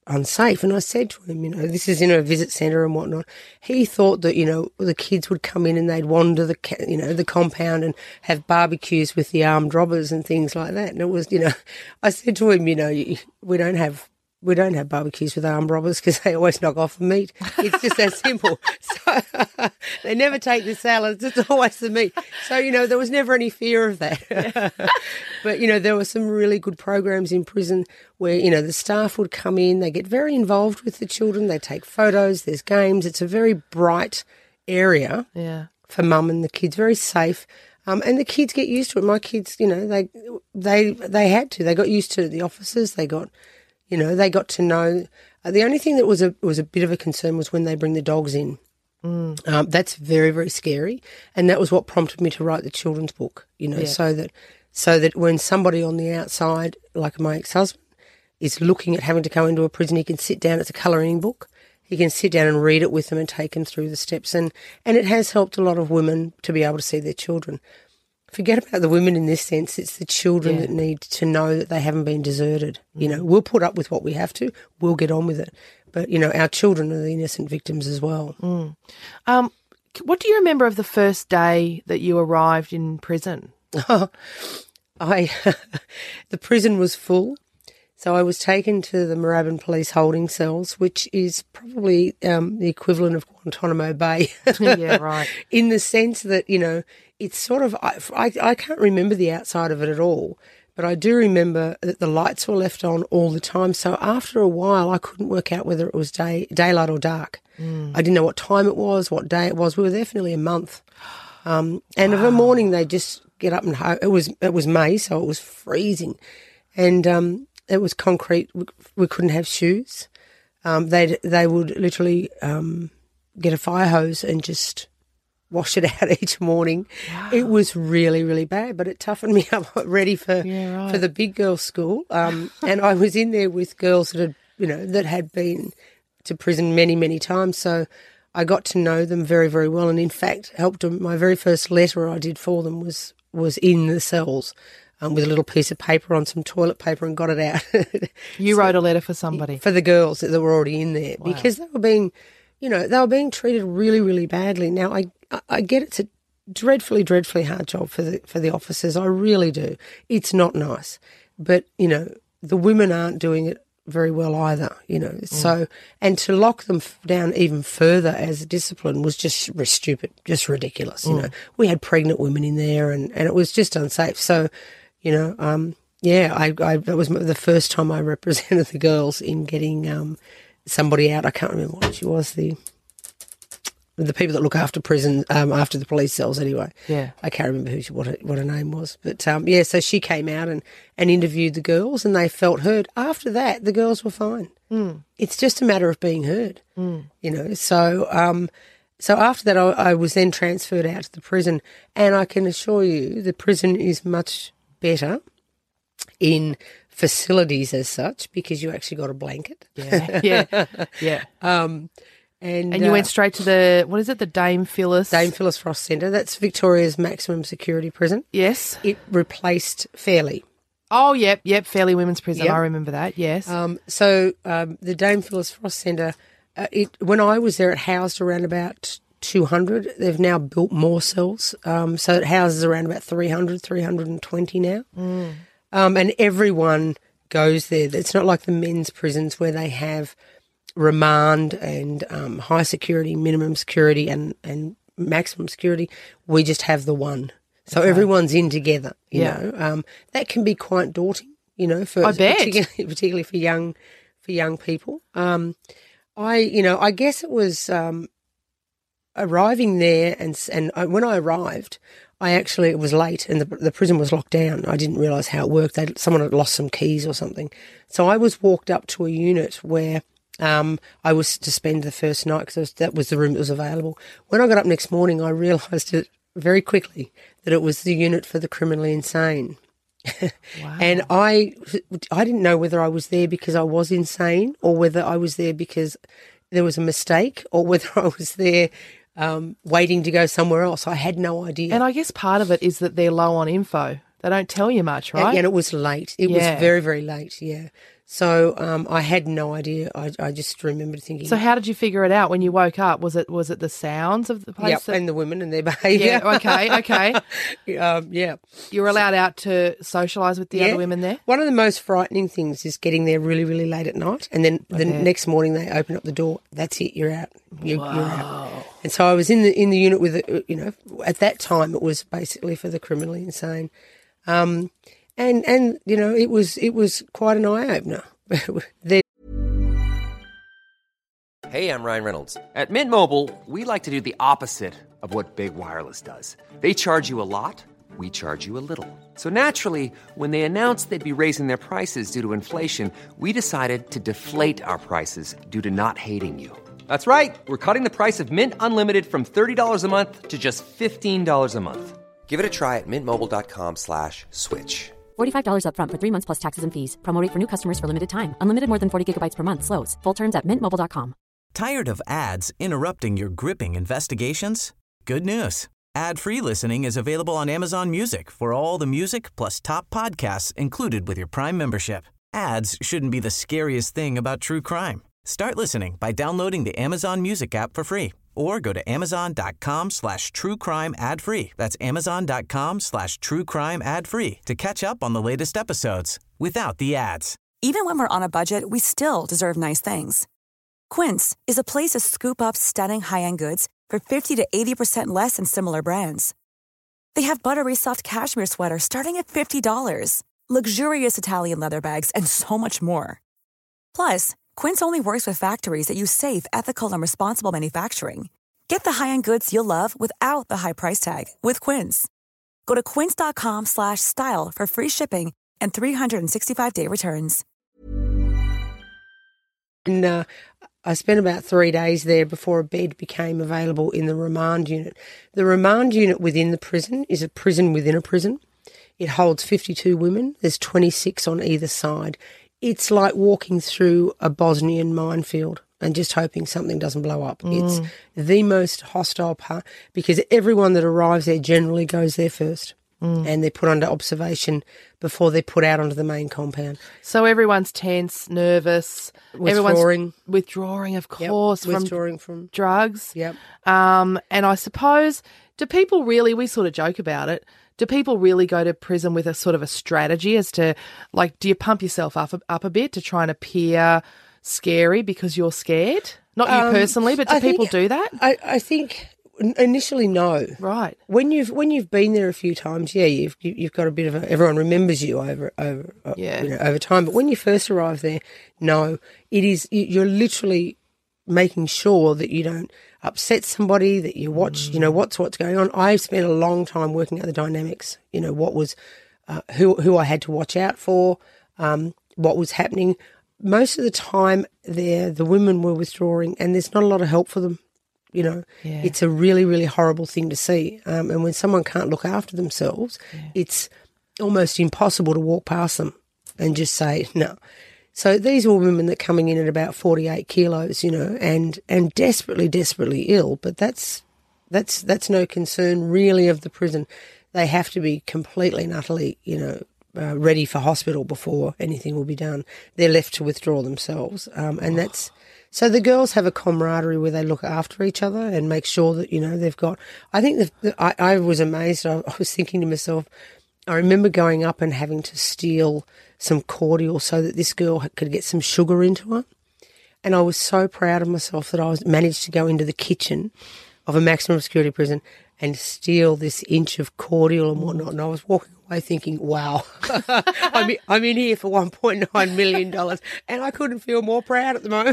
unsafe. And I said to him, you know, this is in a visit centre and whatnot. He thought that, you know, the kids would come in and they'd wander the, ca- you know, the compound and have barbecues with the armed robbers and things like that. And it was, you know, I said to him, you know, we don't have We don't have barbecues with armed robbers because they always knock off the meat. It's just that simple. So they never take the salads. It's always the meat. So, you know, there was never any fear of that. Yeah. But, you know, there were some really good programs in prison where, you know, the staff would come in. They get very involved with the children. They take photos. There's games. It's a very bright area yeah. for mum and the kids, very safe. Um, and the kids get used to it. My kids, you know, they they they had to. They got used to the officers. They got... You know, they got to know. Uh, the only thing that was a was a bit of a concern was when they bring the dogs in. Mm. Um, that's very, very scary, and that was what prompted me to write the children's book. You know, Yeah. so that so that when somebody on the outside, like my ex-husband, is looking at having to go into a prison, he can sit down. It's a colouring book. He can sit down and read it with them and take them through the steps, and and it has helped a lot of women to be able to see their children. Forget about the women in this sense. It's the children Yeah. that need to know that they haven't been deserted. You know, we'll put up with what we have to. We'll get on with it. But, you know, our children are the innocent victims as well. Mm. Um, c- what do you remember of the first day that you arrived in prison? I, the prison was full. So I was taken to the Moorabbin Police holding cells, which is probably um, the equivalent of Guantanamo Bay. Yeah, right. In the sense that, you know, it's sort of, I, I, I can't remember the outside of it at all, but I do remember that the lights were left on all the time. So after a while, I couldn't work out whether it was day, daylight or dark. Mm. I didn't know what time it was, what day it was. We were there for nearly a month. Um, and of a morning, they just get up and ho- it was it was May, so it was freezing, and um, it was concrete. We, we couldn't have shoes. Um, they they would literally um, get a fire hose and just wash it out each morning. Wow. It was really, really bad, but it toughened me up, ready for Yeah, right. for the big girls' school. Um, and I was in there with girls that had, you know, that had been to prison many, many times. So I got to know them very, very well, and in fact, helped them. My very first letter I did for them was was in the cells. Um, with a little piece of paper on some toilet paper and got it out. You So- wrote a letter for somebody. For the girls that were already in there Wow. because they were being, you know, they were being treated really, really badly. Now, I I get it's a dreadfully, dreadfully hard job for the for the officers. I really do. It's not nice. But, you know, the women aren't doing it very well either, you know. Mm. So, and to lock them f- down even further as a discipline was just r- stupid, just ridiculous, you Mm. know. We had pregnant women in there and, and it was just unsafe. So, you know, um, yeah, I, I that was the first time I represented the girls in getting um, somebody out. I can't remember what she was, the the people that look after prison, um, after the police cells anyway. Yeah. I can't remember who she, what her, what her name was. But, um, yeah, so she came out and, and interviewed the girls and they felt heard. After that, the girls were fine. Mm. It's just a matter of being heard, Mm. you know. So um, so after that, I, I was then transferred out to the prison, and I can assure you the prison is much better in facilities as such because you actually got a blanket. Yeah, yeah, yeah. Um, and And you uh, went straight to the, what is it, the Dame Phyllis? Dame Phyllis Frost Centre. That's Victoria's maximum security prison. Yes. It replaced Fairley. Oh, yep, yep, Fairley Women's Prison. Yep. I remember that, yes. Um, so um, the Dame Phyllis Frost Centre, uh, it when I was there, it housed around about two hundred. They've now built more cells, um, so it houses around about three hundred, three hundred twenty now. Mm. Um, and everyone goes there. It's not like the men's prisons where they have remand and um, high security, minimum security, and, and maximum security. We just have the one. So Okay. everyone's in together, you Yeah. know. Um, that can be quite daunting, you know, for I bet. particularly, particularly for young for young people. Um, I, you know, I guess it was um, arriving there, and s- and I, when I arrived, I actually it was late, and the the prison was locked down. I didn't realise how it worked. They someone had lost some keys or something, so I was walked up to a unit where. Um, I was to spend the first night because that was the room that was available. When I got up next morning, I realised it very quickly that it was the unit for the criminally insane. Wow. And I, I didn't know whether I was there because I was insane or whether I was there because there was a mistake or whether I was there um, waiting to go somewhere else. I had no idea. And I guess part of it is that they're low on info. They don't tell you much, right? And, and it was late. It Yeah. was very, very late, yeah. So um, I had no idea. I, I just remembered thinking. So how did you figure it out when you woke up? Was it was it the sounds of the place? Yep, that... and the women and their behaviour. Yeah, okay, okay. um, yeah. You were allowed out to socialise with the Yeah. other women there? One of the most frightening things is getting there really, really late at night, and then the Okay. next morning they open up the door. That's it. You're out. You're, you're out. And so I was in the in the unit with, the, you know, at that time it was basically for the criminally insane, um, and and you know it was it was quite an eye opener. Hey, I'm Ryan Reynolds. At Mint Mobile, we like to do the opposite of what Big Wireless does. They charge you a lot, we charge you a little. So naturally, when they announced they'd be raising their prices due to inflation, we decided to deflate our prices due to not hating you. That's right. We're cutting the price of Mint Unlimited from thirty dollars a month to just fifteen dollars a month. Give it a try at mintmobile.com slash switch. forty-five dollars up front for three months plus taxes and fees. Promo rate for new customers for limited time. Unlimited more than forty gigabytes per month. Slows full terms at mint mobile dot com. Tired of ads interrupting your gripping investigations? Good news. Ad-free listening is available on Amazon Music for all the music plus top podcasts included with your Prime membership. Ads shouldn't be the scariest thing about true crime. Start listening by downloading the Amazon Music app for free or go to amazon.com slash true crime ad free. That's amazon.com slash true crime ad free to catch up on the latest episodes without the ads. Even when we're on a budget, we still deserve nice things. Quince is a place to scoop up stunning high-end goods for fifty to eighty percent less than similar brands. They have buttery soft cashmere sweaters starting at fifty dollars, luxurious Italian leather bags, and so much more. Plus, Quince only works with factories that use safe, ethical, and responsible manufacturing. Get the high-end goods you'll love without the high price tag with Quince. Go to quince.com slash style for free shipping and three sixty-five day returns. And uh, I spent about three days there before a bed became available in the remand unit. The remand unit within the prison is a prison within a prison. It holds fifty-two women. There's twenty-six on either side. It's like walking through a Bosnian minefield and just hoping something doesn't blow up. Mm. It's the most hostile part because everyone that arrives there generally goes there first. Mm. And they're put under observation before they're put out onto the main compound. So everyone's tense, nervous. Withdrawing. Everyone's withdrawing, of course, yep. from, withdrawing from drugs. Yep. Um, and I suppose, do people really, we sort of joke about it, do people really go to prison with a sort of a strategy as to, like, do you pump yourself up, up a bit to try and appear scary because you're scared? Not you Um, personally, but do I people think- do that? I, I think initially no. Right. When you've when you've been there a few times, yeah, you've you- you've got a bit of a, everyone remembers you over over uh, Yeah. you know, over time. But when you first arrive there, no, it is you- you're literally making sure that you don't upset somebody, that you watch, you know, what's what's going on. I've spent a long time working out the dynamics. You know, what was uh, who who I had to watch out for, um, what was happening. Most of the time, there the women were withdrawing, and there's not a lot of help for them. You know, Yeah. it's a really, really horrible thing to see. Um, and when someone can't look after themselves, it's almost impossible to walk past them and just say no. So these were women that coming in at about forty-eight kilos, you know, and, and desperately, desperately ill. But that's that's that's no concern really of the prison. They have to be completely and utterly, you know, uh, ready for hospital before anything will be done. They're left to withdraw themselves, um, and that's. So the girls have a camaraderie where they look after each other and make sure that, you know, they've got... I think the, the, I, I was amazed. I, I was thinking to myself, I remember going up and having to steal some cordial so that this girl could get some sugar into her. And I was so proud of myself that I was managed to go into the kitchen of a maximum security prison and steal this inch of cordial and whatnot. And I was walking away thinking, wow, I'm, in, I'm in here for one point nine million dollars and I couldn't feel more proud at the moment.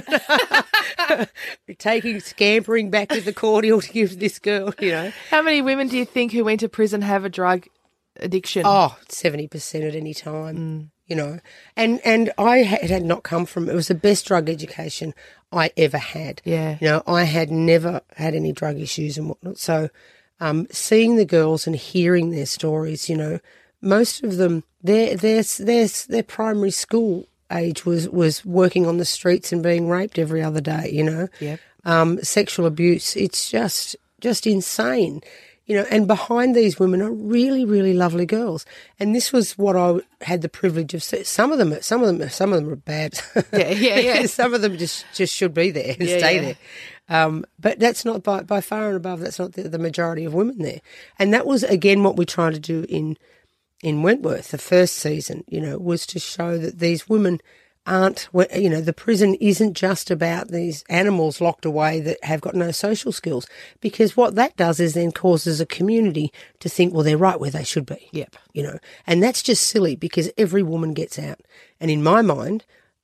Taking, scampering back with the cordial to give this girl, you know. How many women do you think who went to prison have a drug addiction? Oh, seventy percent at any time, mm. you know. And and I had, had not come from, it was the best drug education I ever had. Yeah. You know, I had never had any drug issues and whatnot. So um, seeing the girls and hearing their stories, you know, most of them, their their their their primary school age was, was working on the streets and being raped every other day, you know. Yep. Um, sexual abuse, it's just just insane. You know, and behind these women are really, really lovely girls. And this was what I had the privilege of seeing. Some of them, some of them, some of them are bad. Yeah, yeah, yeah. Some of them just, just should be there and Yeah, stay yeah. there. Um, but that's not by, by far and above, that's not the, the majority of women there. And that was, again, what we tried to do in, in Wentworth, the first season, you know, was to show that these women aren't, you know, the prison isn't just about these animals locked away that have got no social skills, because what that does is then causes a community to think, well, they're right where they should be. Yep. You know, and that's just silly because every woman gets out. And in my mind,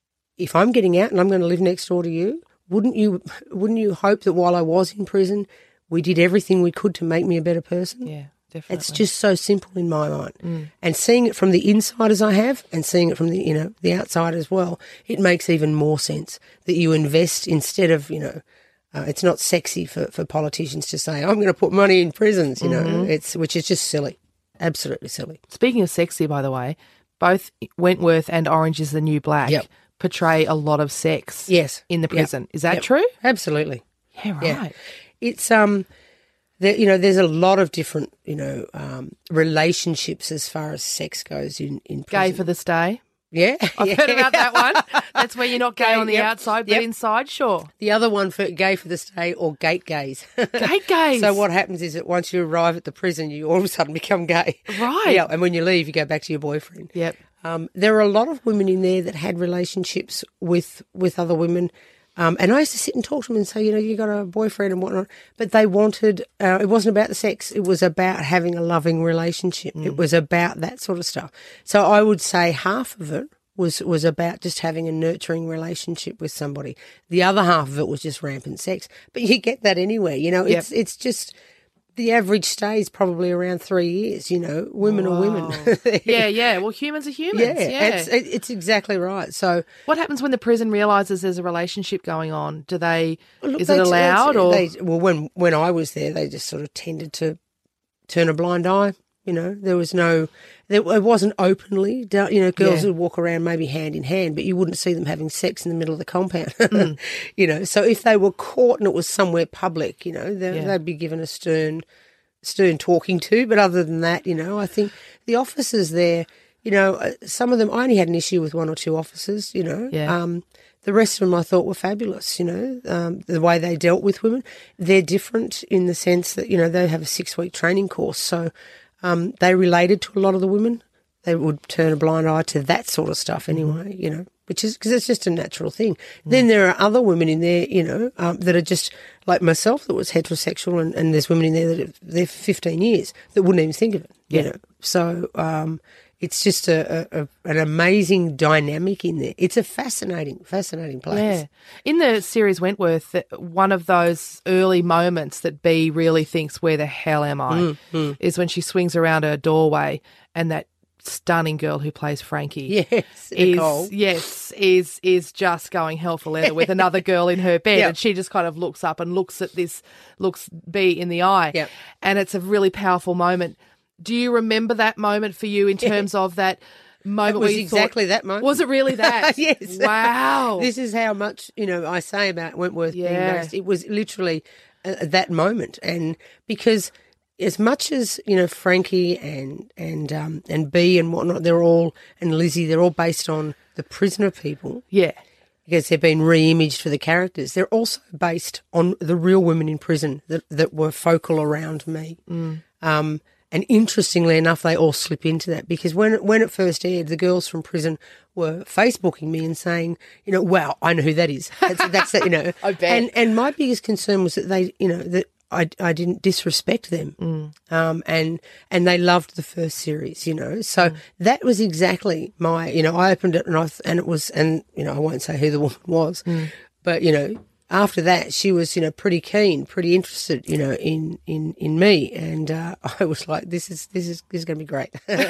if I'm getting out and I'm going to live next door to you, wouldn't you, wouldn't you hope that while I was in prison, we did everything we could to make me a better person? Yeah. Definitely. It's just so simple in my mind. Mm. And seeing it from the inside as I have and seeing it from the, you know, the outside as well, it makes even more sense that you invest instead of, you know, uh, it's not sexy for, for politicians to say, I'm going to put money in prisons, you know, Mhm. it's which is just silly, absolutely silly. Speaking of sexy, by the way, both Wentworth and Orange is the New Black Yep. portray a lot of sex Yes. in the Yep. prison. Is that Yep. true? Absolutely. Yeah, right. Yeah. It's, um, there, you know, there's a lot of different, you know, um, relationships as far as sex goes in, in prison. Gay for the stay. Yeah. I've yeah. heard about that one. That's where you're not gay Gay, on the yep, outside, but yep. inside, sure. The other one for gay for the stay or gate gays. Gate gays. So what happens is that once you arrive at the prison, you all of a sudden become gay. Right. Yeah, and when you leave, you go back to your boyfriend. Yep. Um, there are a lot of women in there that had relationships with with other women. Um, and I used to sit and talk to them and say, you know, you got a boyfriend and whatnot. But they wanted, uh, it wasn't about the sex. It was about having a loving relationship. Mm. It was about that sort of stuff. So I would say half of it was, was about just having a nurturing relationship with somebody. The other half of it was just rampant sex. But you get that anywhere, you know, it's, Yep. it's just, the average stay is probably around three years, you know, women are women. yeah, yeah. Well, humans are humans. Yeah, Yeah. It's, it- it's exactly right. So What happens when the prison realises there's a relationship going on? Do they? Look, is they- it allowed they- or? they- well, when when I was there, they just sort of tended to turn a blind eye. You know, there was no, there, it wasn't openly. You know, girls Yeah. would walk around maybe hand in hand, but you wouldn't see them having sex in the middle of the compound. Mm. You know, so if they were caught and it was somewhere public, you know, they, Yeah. they'd be given a stern, stern talking to. But other than that, you know, I think the officers there, you know, uh, some of them, I only had an issue with one or two officers. You know, Yeah. um, the rest of them I thought were fabulous, you know, um, the way they dealt with women. They're different in the sense that, you know, they have a six-week training course. So um, they related to a lot of the women. They would turn a blind eye to that sort of stuff anyway, you know, which is because it's just a natural thing. Then there are other women in there, you know, um, that are just like myself that was heterosexual, and, and there's women in there that are there for fifteen years that wouldn't even think of it, you Yeah. know. So um, it's just a, a, a, an amazing dynamic in there. It's a fascinating, fascinating place. Yeah. In the series Wentworth, th- one of those early moments that Bea really thinks, where the hell am I, Mm, mm. is when she swings around her doorway and that stunning girl who plays Frankie Yes, Nicole. is yes is is just going hell for leather with another girl in her bed, Yep. and she just kind of looks up and looks at this, looks Bea in the eye, Yep. and it's a really powerful moment. Do you remember that moment for you in terms of that moment It where was you exactly thought, that moment. Was it really that? Yes. Wow. This is how much, you know, I say about Wentworth being Yeah. noticed. It was literally uh, that moment. And because as much as, you know, Frankie and and um, and Bea and whatnot, they're all, and Lizzie, they're all based on the prisoner people. Yeah. Because they've been re-imaged for the characters. They're also based on the real women in prison that, that were focal around me. Mm. Um, and interestingly enough, they all slip into that, because when it, when it first aired, the girls from prison were Facebooking me and saying, you know, wow, I know who that is. That's, that's it, you know. I bet. And and my biggest concern was that they, you know, that I, I didn't disrespect them. Mm. Um, and and they loved the first series, you know. So Mm. that was exactly my, you know, I opened it and I and it was, and you know, I won't say who the woman was, Mm. but you know, after that she was, you know, pretty keen, pretty interested, you know, in in in me, and uh, I was like, this is this is this is going to be great.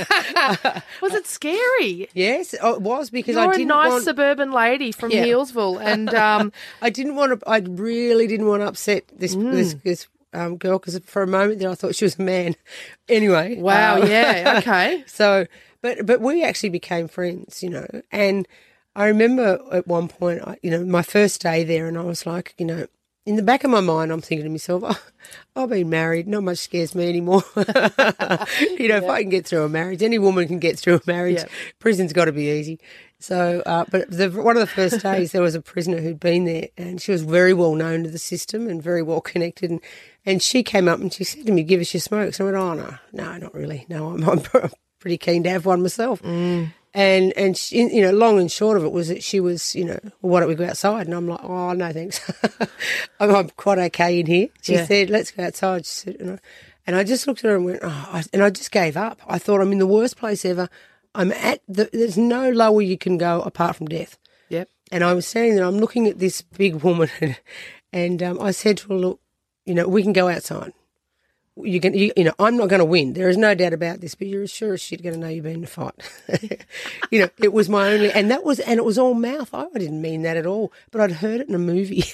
Was it scary? Yes, oh, it was, because You're I a didn't nice want, suburban lady from Yeah. Healesville, and um, I didn't want to. I really didn't want to upset this Mm. this, this um, girl, because for a moment there I thought she was a man. Anyway, wow, uh, yeah, okay. So, but but we actually became friends, you know. And I remember at one point, I, you know, my first day there, and I was like, you know, in the back of my mind, I'm thinking to myself, oh, I've been married. Not much scares me anymore. you know, if I can get through a marriage, any woman can get through a marriage. Yep. Prison's got to be easy. So, uh, but the, one of the first days, there was a prisoner who'd been there, and she was very well known to the system and very well connected. And, and she came up and she said to me, "Give us your smokes." I went, "Oh no, no, not really. No, I'm, I'm pretty keen to have one myself." Mm. And and she, you know, long and short of it was that she was, you know, well, why don't we go outside? And I'm like, "Oh no, thanks. I'm, I'm quite okay in here." She Yeah. said, "Let's go outside." She said, you know, and I just looked at her and went, "Oh," I, and I just gave up. I thought, I'm in the worst place ever. I'm at the, there's no lower you can go apart from death. Yep. And I was standing there, I'm looking at this big woman, and, and um, I said to her, "Look, you know, we can go outside. You can, you, you know, I'm not going to win. There is no doubt about this, but you're as sure as shit going to know you've been in a fight." You know, it was my only, and that was, and it was all mouth. I didn't mean that at all, but I'd heard it in a movie.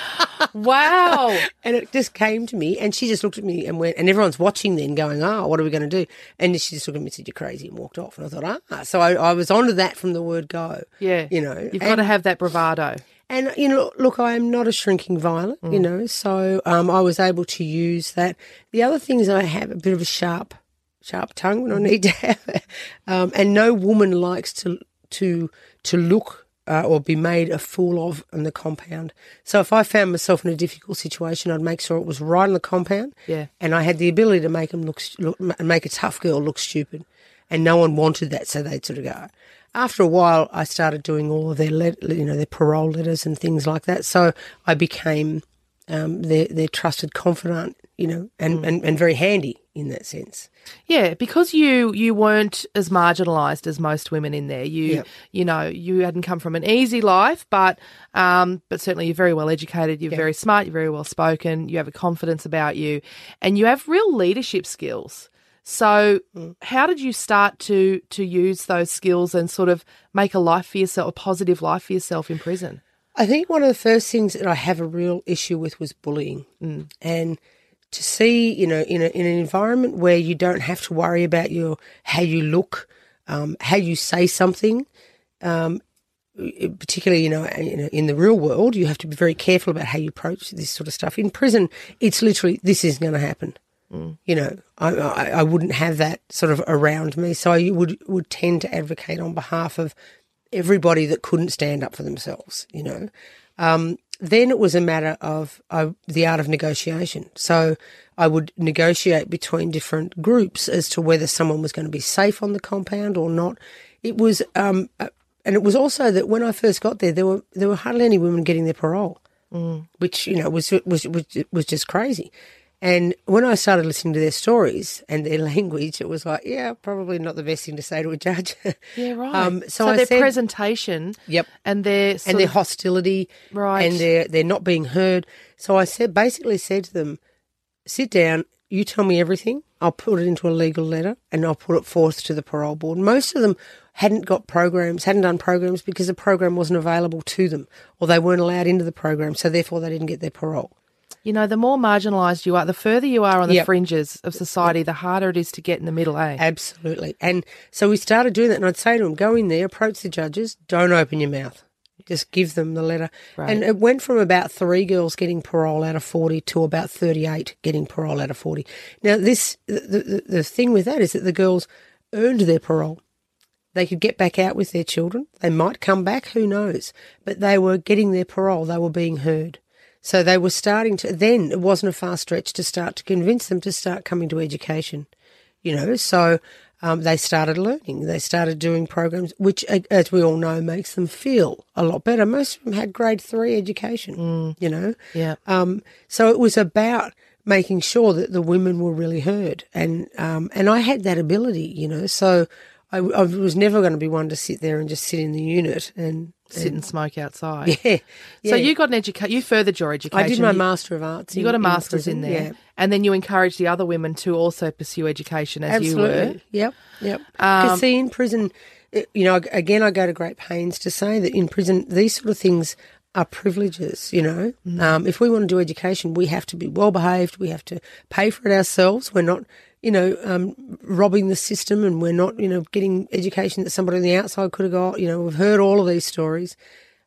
Wow. And it just came to me, and she just looked at me and went, and everyone's watching then going, "Oh, what are we going to do?" And she just looked at me and said, "You're crazy," and walked off. And I thought, ah, so I, I was onto that from the word go. Yeah. You know, You've and, got to have that bravado. And, you know, look, I am not a shrinking violet, Mm. you know, so um, I was able to use that. The other thing is I have a bit of a sharp, sharp tongue when I need to have it. Um, and no woman likes to to to look uh, or be made a fool of in the compound. So if I found myself in a difficult situation, I'd make sure it was right in the compound. Yeah. And I had the ability to make them look, look make a tough girl look stupid. And no one wanted that, so they'd sort of go. After a while, I started doing all of their, let, you know, their parole letters and things like that. So I became um, their their trusted confidant, you know, and, Mm. and, and very handy in that sense. Yeah, because you you weren't as marginalised as most women in there. You Yep. you know you hadn't come from an easy life, but um, but certainly you're very well educated. You're Yep. very smart. You're very well spoken. You have a confidence about you, and you have real leadership skills. So, Mm. how did you start to to use those skills and sort of make a life for yourself, a positive life for yourself in prison? I think one of the first things that I have a real issue with was bullying. Mm. And to see, you know, in, a, in an environment where you don't have to worry about your how you look, um, how you say something, um, particularly, you know, in, in the real world, you have to be very careful about how you approach this sort of stuff. In prison, it's literally, this is going to happen. Mm. You know, I, I, I wouldn't have that sort of around me. So I would, would tend to advocate on behalf of everybody that couldn't stand up for themselves, you know. Um, then it was a matter of uh, the art of negotiation. So I would negotiate between different groups as to whether someone was going to be safe on the compound or not. It was, um, uh, and it was also that when I first got there, there were there were hardly any women getting their parole, Mm. which, you know, was was was was just crazy. And when I started listening to their stories and their language, it was like, yeah, probably not the best thing to say to a judge. Yeah, right. Um, so so I their said- presentation, Yep. and their sort and their of- hostility, Right. and their they're not being heard. So I said, basically said to them, sit down, you tell me everything, I'll put it into a legal letter and I'll put it forth to the parole board. Most of them hadn't got programs, hadn't done programs because the program wasn't available to them or they weren't allowed into the program, so therefore they didn't get their parole. You know, the more marginalised you are, the further you are on the Yep. fringes of society, the harder it is to get in the middle, eh? Absolutely. And so we started doing that, and I'd say to them, go in there, approach the judges, don't open your mouth. Just give them the letter. Right. And it went from about three girls getting parole out of forty to about thirty-eight getting parole out of forty. Now, this the, the, the thing with that is that the girls earned their parole. They could get back out with their children. They might come back, who knows? But they were getting their parole. They were being heard. So they were starting to, then it wasn't a far stretch to start to convince them to start coming to education, you know. So um, they started learning. They started doing programs, which, as we all know, makes them feel a lot better. Most of them had grade three education, Mm. you know. Yeah. Um, so it was about making sure that the women were really heard. And, um, and I had that ability, you know. So I, I was never going to be one to sit there and just sit in the unit and Sit and smoke outside. Yeah. So yeah. you got an education. You furthered your education. I did my You- Master of Arts. You in- got a in master's prison, in there, yeah. and then you encouraged the other women to also pursue education as Absolutely. you were. Yep, yep. Because Um, see, in prison, it- you know, again, I go to great pains to say that in prison, these sort of things are privileges, you know. Mm. Um, if we want to do education, we have to be well behaved. We have to pay for it ourselves. We're not, you know, um, robbing the system, and we're not, you know, getting education that somebody on the outside could have got. You know, we've heard all of these stories.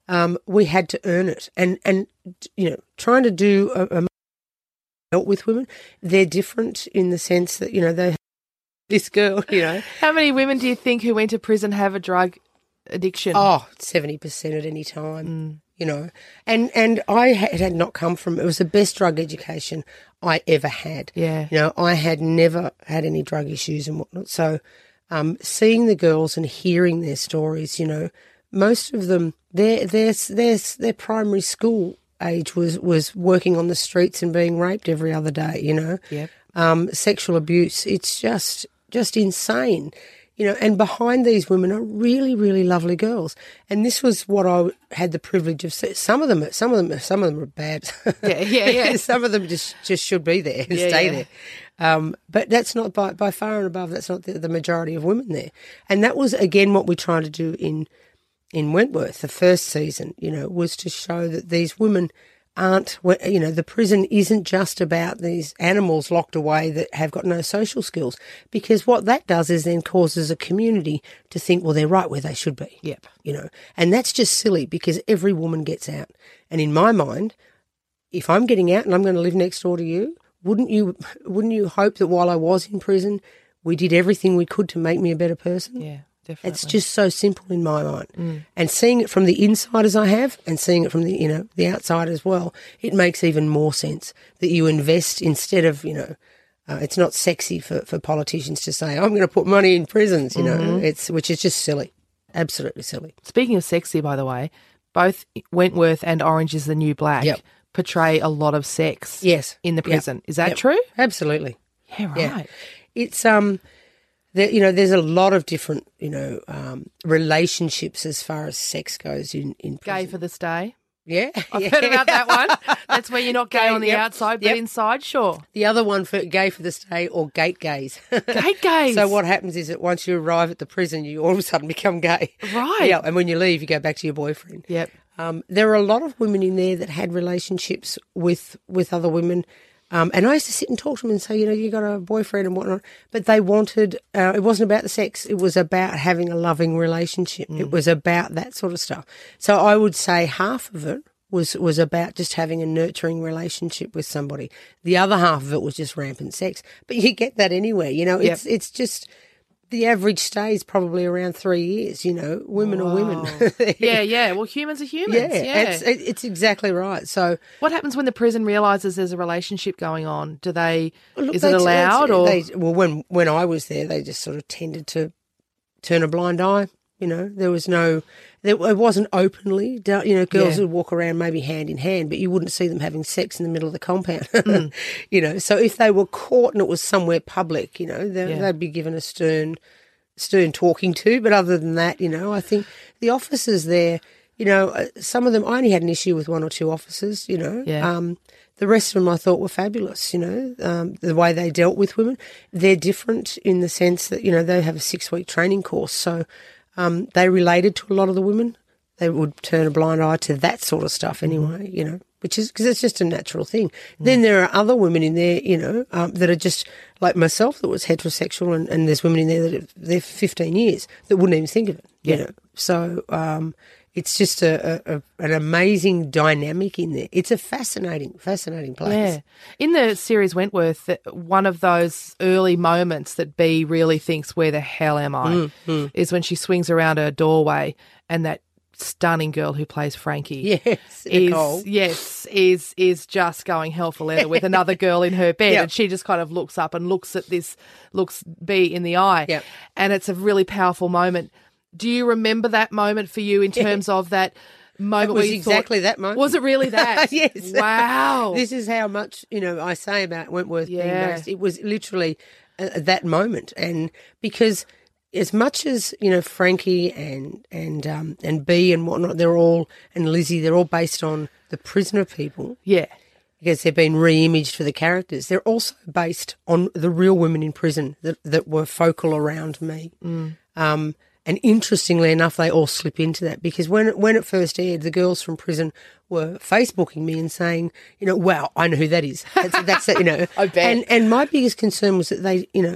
um, we had to earn it. And, and you know, trying to do a, a help with women, they're different in the sense that, you know, they this girl, you know. How many women do you think who went to prison have a drug addiction? Oh, seventy percent at any time, mm. you know. And and I had, had not come from, it was the best drug education I ever had. Yeah. You know, I had never had any drug issues and whatnot. So um, seeing the girls and hearing their stories, you know, most of them, their, their, their, their primary school age was, was working on the streets and being raped every other day, you know. Yep. Um, sexual abuse, it's just just insane, you know, and behind these women are really, really lovely girls. And this was what I had the privilege of seeing. Some of them, some of them, some of them are bad. Yeah, yeah, yeah. Some of them just, just should be there and yeah, stay yeah. there. Um, but that's not by, by far and above, that's not the, the majority of women there. And that was, again, what we tried to do in, in Wentworth, the first season, you know, was to show that these women aren't, you know, the prison isn't just about these animals locked away that have got no social skills, because what that does is then causes a community to think, well, they're right where they should be. Yep. You know, and that's just silly because every woman gets out. And in my mind, if I'm getting out and I'm going to live next door to you, wouldn't you, wouldn't you hope that while I was in prison, we did everything we could to make me a better person? Yeah. Definitely. It's just so simple in my mind. Mm. And seeing it from the inside as I have and seeing it from the, you know, the outside as well, it makes even more sense that you invest instead of, you know, uh, it's not sexy for, for politicians to say, I'm going to put money in prisons, you know, Mm-hmm. it's which is just silly, absolutely silly. Speaking of sexy, by the way, both Wentworth and Orange is the New Black Yep. portray a lot of sex Yes. in the Yep. prison. Is that Yep. true? Absolutely. Yeah, right. Yeah. It's, um... There, you know, there's a lot of different, you know, um, relationships as far as sex goes in, in prison. Gay for the stay. Yeah. I've yeah. heard about that one. That's where you're not gay, Gay, on the yep, outside, but yep. inside, sure. The other one for gay for the stay or gate gays. Gate gays. So what happens is that once you arrive at the prison, you all of a sudden become gay. Right. Yeah, and when you leave, you go back to your boyfriend. Yep. Um, there are a lot of women in there that had relationships with, with other women. Um, and I used to sit and talk to them and say, you know, you got a boyfriend and whatnot. But they wanted, uh, it wasn't about the sex. It was about having a loving relationship. Mm. It was about that sort of stuff. So I would say half of it was, was about just having a nurturing relationship with somebody. The other half of it was just rampant sex. But you get that anywhere, you know, it's, yep. it's just, the average stay is probably around three years, you know, women Whoa. are women. yeah, yeah. Well, humans are humans. Yeah, Yeah. It's, it's exactly right. So what happens when the prison realises there's a relationship going on? Do they, look, is they, it allowed? They, or they, Well, when, when I was there, they just sort of tended to turn a blind eye. You know, there was no, there, it wasn't openly, you know, girls Yeah. would walk around maybe hand in hand, but you wouldn't see them having sex in the middle of the compound, Mm. you know. So if they were caught and it was somewhere public, you know, they, Yeah. they'd be given a stern, stern talking to. But other than that, you know, I think the officers there, you know, uh, some of them, I only had an issue with one or two officers, you know. Yeah. Um, the rest of them I thought were fabulous, you know, um, the way they dealt with women. They're different in the sense that, you know, they have a six-week training course. So um, they related to a lot of the women. They would turn a blind eye to that sort of stuff anyway, you know, which is because it's just a natural thing. Mm. Then there are other women in there, you know, um, that are just like myself that was heterosexual, and, and there's women in there that are there for fifteen years that wouldn't even think of it, you Yeah. know. So um, it's just a, a, a an amazing dynamic in there. It's a fascinating, fascinating place. Yeah. In the series Wentworth, th- one of those early moments that Bea really thinks, where the hell am I, Mm, mm. is when she swings around her doorway and that stunning girl who plays Frankie Yes, Nicole. is yes is is just going hell for leather with another girl in her bed, Yep. and she just kind of looks up and looks at this, looks Bea in the eye, Yep. and it's a really powerful moment. Do you remember that moment for you in terms of that moment? It was where you exactly thought, that moment. Was it really that? Yes. Wow. This is how much, you know, I say about Wentworth being Yeah. based. It was literally uh, that moment. And because as much as, you know, Frankie and and um, and Bea and whatnot, they're all, and Lizzie, they're all based on the prisoner people. Yeah. Because they've been re-imaged for the characters. They're also based on the real women in prison that, that were focal around me. Mm. Um, and interestingly enough, they all slip into that, because when it, when it first aired, the girls from prison were Facebooking me and saying, you know, wow, I know who that is. That's, that's that, you know. I bet. And, and my biggest concern was that they, you know, that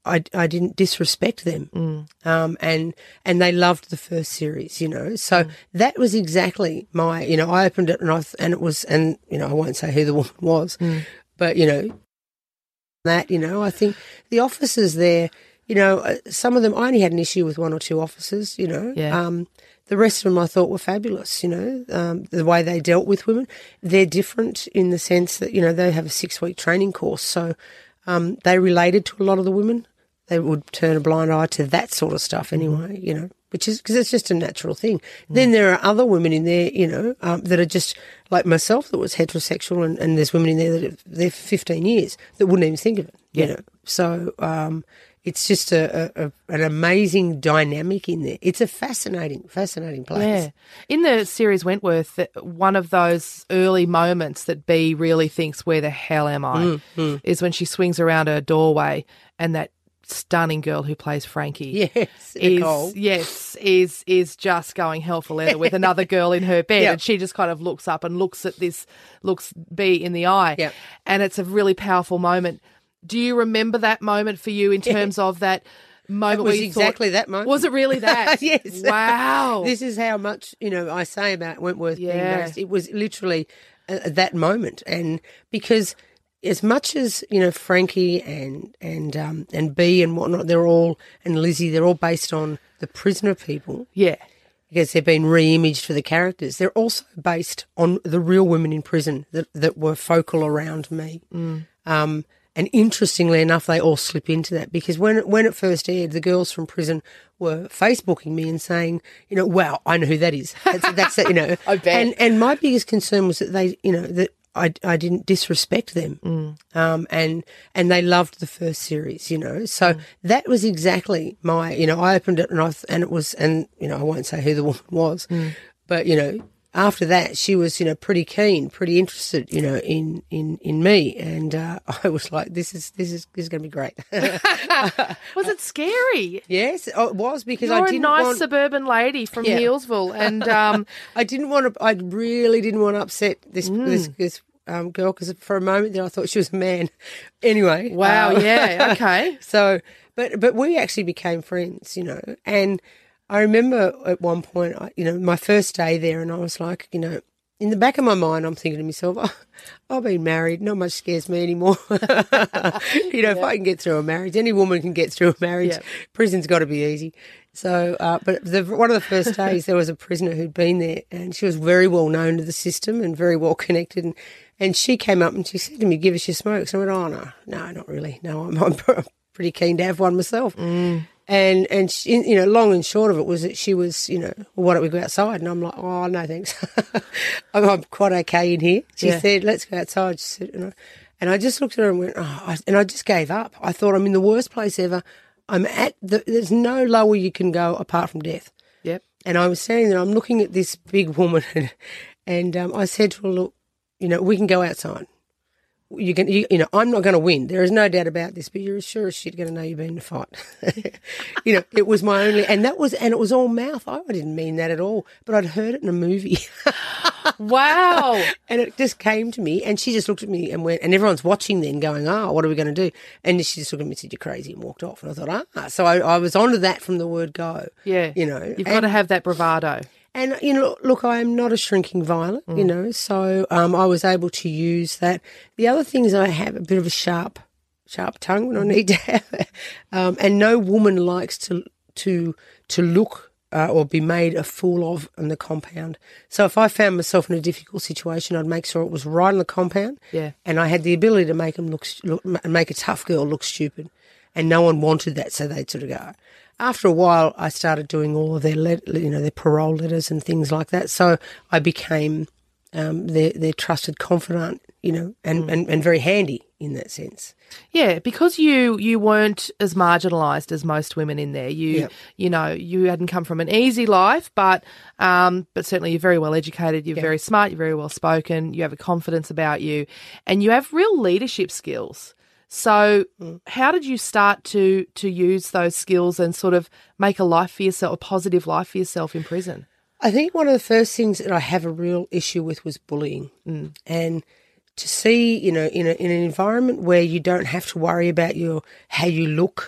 I, I didn't disrespect them. Mm. Um, and and they loved the first series, you know. So mm. that was exactly my, you know, I opened it and I and it was, and you know, I won't say who the woman was, mm. but you know, that, you know, I think the officers there, you know, some of them, I only had an issue with one or two officers, you know. Yeah. Um, the rest of them I thought were fabulous, you know, um, the way they dealt with women. They're different in the sense that, you know, they have a six-week training course, so um, they related to a lot of the women. They would turn a blind eye to that sort of stuff anyway, you know, which is because it's just a natural thing. Mm. Then there are other women in there, you know, um, that are just like myself that was heterosexual, and, and there's women in there that are there for fifteen years that wouldn't even think of it, yeah. you know. So um, it's just a, a, a an amazing dynamic in there. It's a fascinating, fascinating place. Yeah. In the series Wentworth, one of those early moments that Bea really thinks, where the hell am I, Mm, mm. is when she swings around her doorway and that stunning girl who plays Frankie Yes, is Nicole. yes is is just going hell for leather with another girl in her bed, Yep. and she just kind of looks up and looks at this looks Bea in the eye, Yep. and it's a really powerful moment. Do you remember that moment for you in terms of that moment? It was where you exactly thought, that moment. Was it really that? Yes. Wow. This is how much, you know, I say about Wentworth being Yeah. based. It was literally uh, that moment, and because as much as, you know, Frankie and and um, and Bea and whatnot, they're all, and Lizzie, they're all based on the prisoner people. Yeah. Because they've been re-imaged for the characters. They're also based on the real women in prison that, that were focal around me. Mm. Um, and interestingly enough, they all slip into that, because when it, when it first aired, the girls from prison were Facebooking me and saying, you know, wow, I know who that is. That's, that's that, you know. I bet. And, and my biggest concern was that they, you know, that I, I didn't disrespect them. Mm. Um, and and they loved the first series, you know. So Mm. that was exactly my, you know, I opened it and I and it was, and you know, I won't say who the woman was, Mm. but you know, after that she was, you know, pretty keen, pretty interested, you know, in in in me, and uh, I was like, this is this is this is going to be great. Was it scary? Yes, oh, it was, because You're I didn't a nice want, suburban lady from Yeah. Healesville, and um, I didn't want to. I really didn't want to upset this Mm. this, this um, girl, because for a moment there I thought she was a man. Anyway, wow, uh, yeah, okay. So, but but we actually became friends, you know. And I remember at one point, I, you know, my first day there, and I was like, you know, in the back of my mind, I'm thinking to myself, oh, I've been married, not much scares me anymore. You know, if I can get through a marriage, any woman can get through a marriage. Yeah. Prison's got to be easy. So, uh, but the, one of the first days, there was a prisoner who'd been there, and she was very well known to the system and very well connected. And, and she came up and she said to me, "Give us your smokes." I went, "Oh no, no, not really. No, I'm, I'm pretty keen to have one myself." Mm. And and she, you know, long and short of it was that she was, you know, well, why don't we go outside? And I'm like, "Oh no, thanks. I'm, I'm quite okay in here." She Yeah. said, "Let's go outside." She said, you know, and I just looked at her and went, "Oh," I, and I just gave up. I thought, I'm in the worst place ever. I'm at the, there's no lower you can go apart from death. Yep. And I was standing there, I'm looking at this big woman, and, and um, I said to her, "Look, you know, we can go outside. You can, you, you know, I'm not going to win. There is no doubt about this, but you're as sure as shit going to know you've been in a fight." You know, it was my only, and that was, and it was all mouth. I didn't mean that at all, but I'd heard it in a movie. Wow. And it just came to me, and she just looked at me and went, and everyone's watching then going, "Oh, what are we going to do?" And she just looked at me and said, "You're crazy," and walked off. And I thought, ah, so I, I was onto that from the word go. Yeah. You know, You've got to and- have that bravado. And, you know, look, I am not a shrinking violet, you Mm. know, so um, I was able to use that. The other thing is I have a bit of a sharp, sharp tongue when I need to have it. Um, and no woman likes to to to look uh, or be made a fool of in the compound. So if I found myself in a difficult situation, I'd make sure it was right in the compound. Yeah. And I had the ability to make them look, look make a tough girl look stupid. And no one wanted that, so they'd sort of go. After a while, I started doing all of their, let, you know, their parole letters and things like that. So I became um, their their trusted confidant, you know, and, Mm. and, and very handy in that sense. Yeah, because you you weren't as marginalised as most women in there. You Yep. you know you hadn't come from an easy life, but um, but certainly you're very well educated. You're Yep. very smart. You're very well spoken. You have a confidence about you, and you have real leadership skills. So, Mm. how did you start to to use those skills and sort of make a life for yourself, a positive life for yourself in prison? I think one of the first things that I have a real issue with was bullying. Mm. And to see, you know, in, a, in an environment where you don't have to worry about your how you look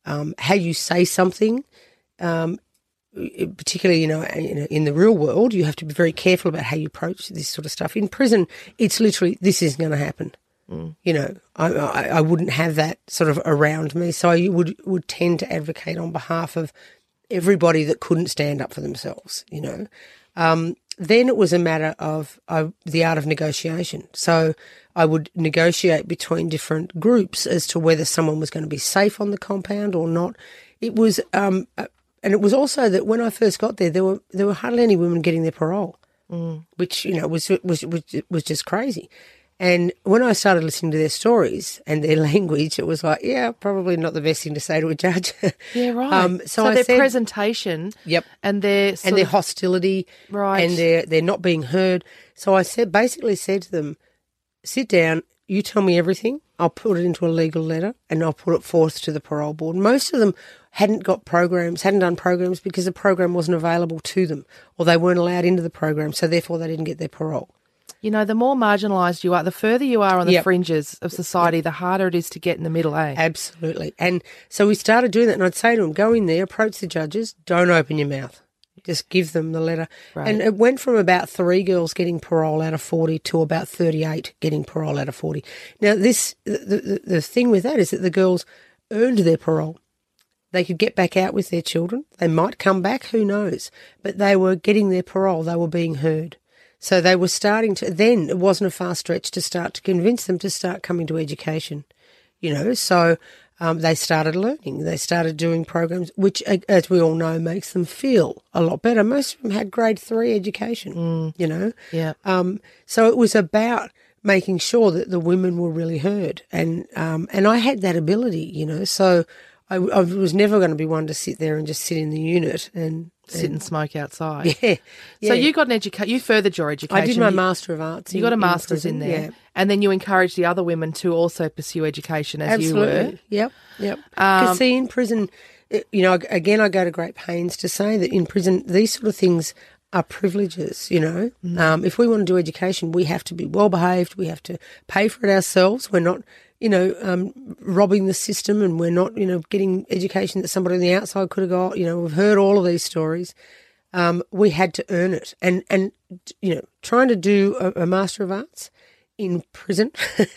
um, how you say something, um, particularly, you know, in the real world, you have to be very careful about how you approach this sort of stuff. In prison, it's literally, this isn't going to happen. Mm. You know, I, I, I wouldn't have that sort of around me. So I would, would tend to advocate on behalf of everybody that couldn't stand up for themselves, you know. Um, then it was a matter of uh, the art of negotiation. So I would negotiate between different groups as to whether someone was going to be safe on the compound or not. It was, um, uh, and it was also that when I first got there, there were there were hardly any women getting their parole, mm. which you know was was was was just crazy. And when I started listening to their stories and their language, it was like, yeah, probably not the best thing to say to a judge. Yeah, right. Um, so so I their said, presentation, yep, and their and their of, hostility, right, and their they're not being heard. So I said, basically said to them, sit down, you tell me everything. I'll put it into a legal letter and I'll put it forth to the parole board. Most of them hadn't got programs, hadn't done programs because the program wasn't available to them, or they weren't allowed into the program, so therefore they didn't get their parole. You know, the more marginalised you are, the further you are on the yep. fringes of society, yep. the harder it is to get in the middle, eh? Absolutely. And so we started doing that, and I'd say to them, go in there, approach the judges, don't open your mouth. Just give them the letter. Right. And it went from about three girls getting parole out of forty to about thirty-eight getting parole out of forty. Now, this the, the, the thing with that is that the girls earned their parole. They could get back out with their children. They might come back, who knows? But they were getting their parole. They were being heard. So they were starting to, then it wasn't a far stretch to start to convince them to start coming to education, you know. So um, they started learning. They started doing programs, which, as we all know, makes them feel a lot better. Most of them had grade three education, mm. you know. Yeah. Um, so it was about making sure that the women were really heard. And, um, and I had that ability, you know. So I, I was never going to be one to sit there and just sit in the unit and sit and, and smoke outside. Yeah, yeah. So you got an education. You furthered your education. I did my you, Master of Arts. You in, got a in master's prison, in there, yeah. And then you encouraged the other women to also pursue education as Absolutely. you were. Yep, yep. Because um, see, in prison, you know, again, I go to great pains to say that in prison, these sort of things are privileges. You know, mm. um, if we want to do education, we have to be well behaved. We have to pay for it ourselves. We're not, you know, um, robbing the system, and we're not, you know, getting education that somebody on the outside could have got. You know, we've heard all of these stories. Um, we had to earn it. And, and you know, trying to do a, a Master of Arts in prison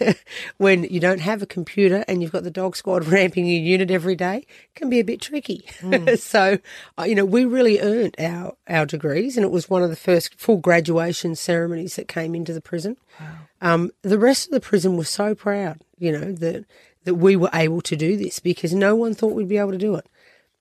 when you don't have a computer and you've got the dog squad ramping your unit every day can be a bit tricky. Mm. So, uh, you know, we really earned our, our degrees, and it was one of the first full graduation ceremonies that came into the prison. Wow. Um, the rest of the prison was so proud, you know, that, that we were able to do this because no one thought we'd be able to do it.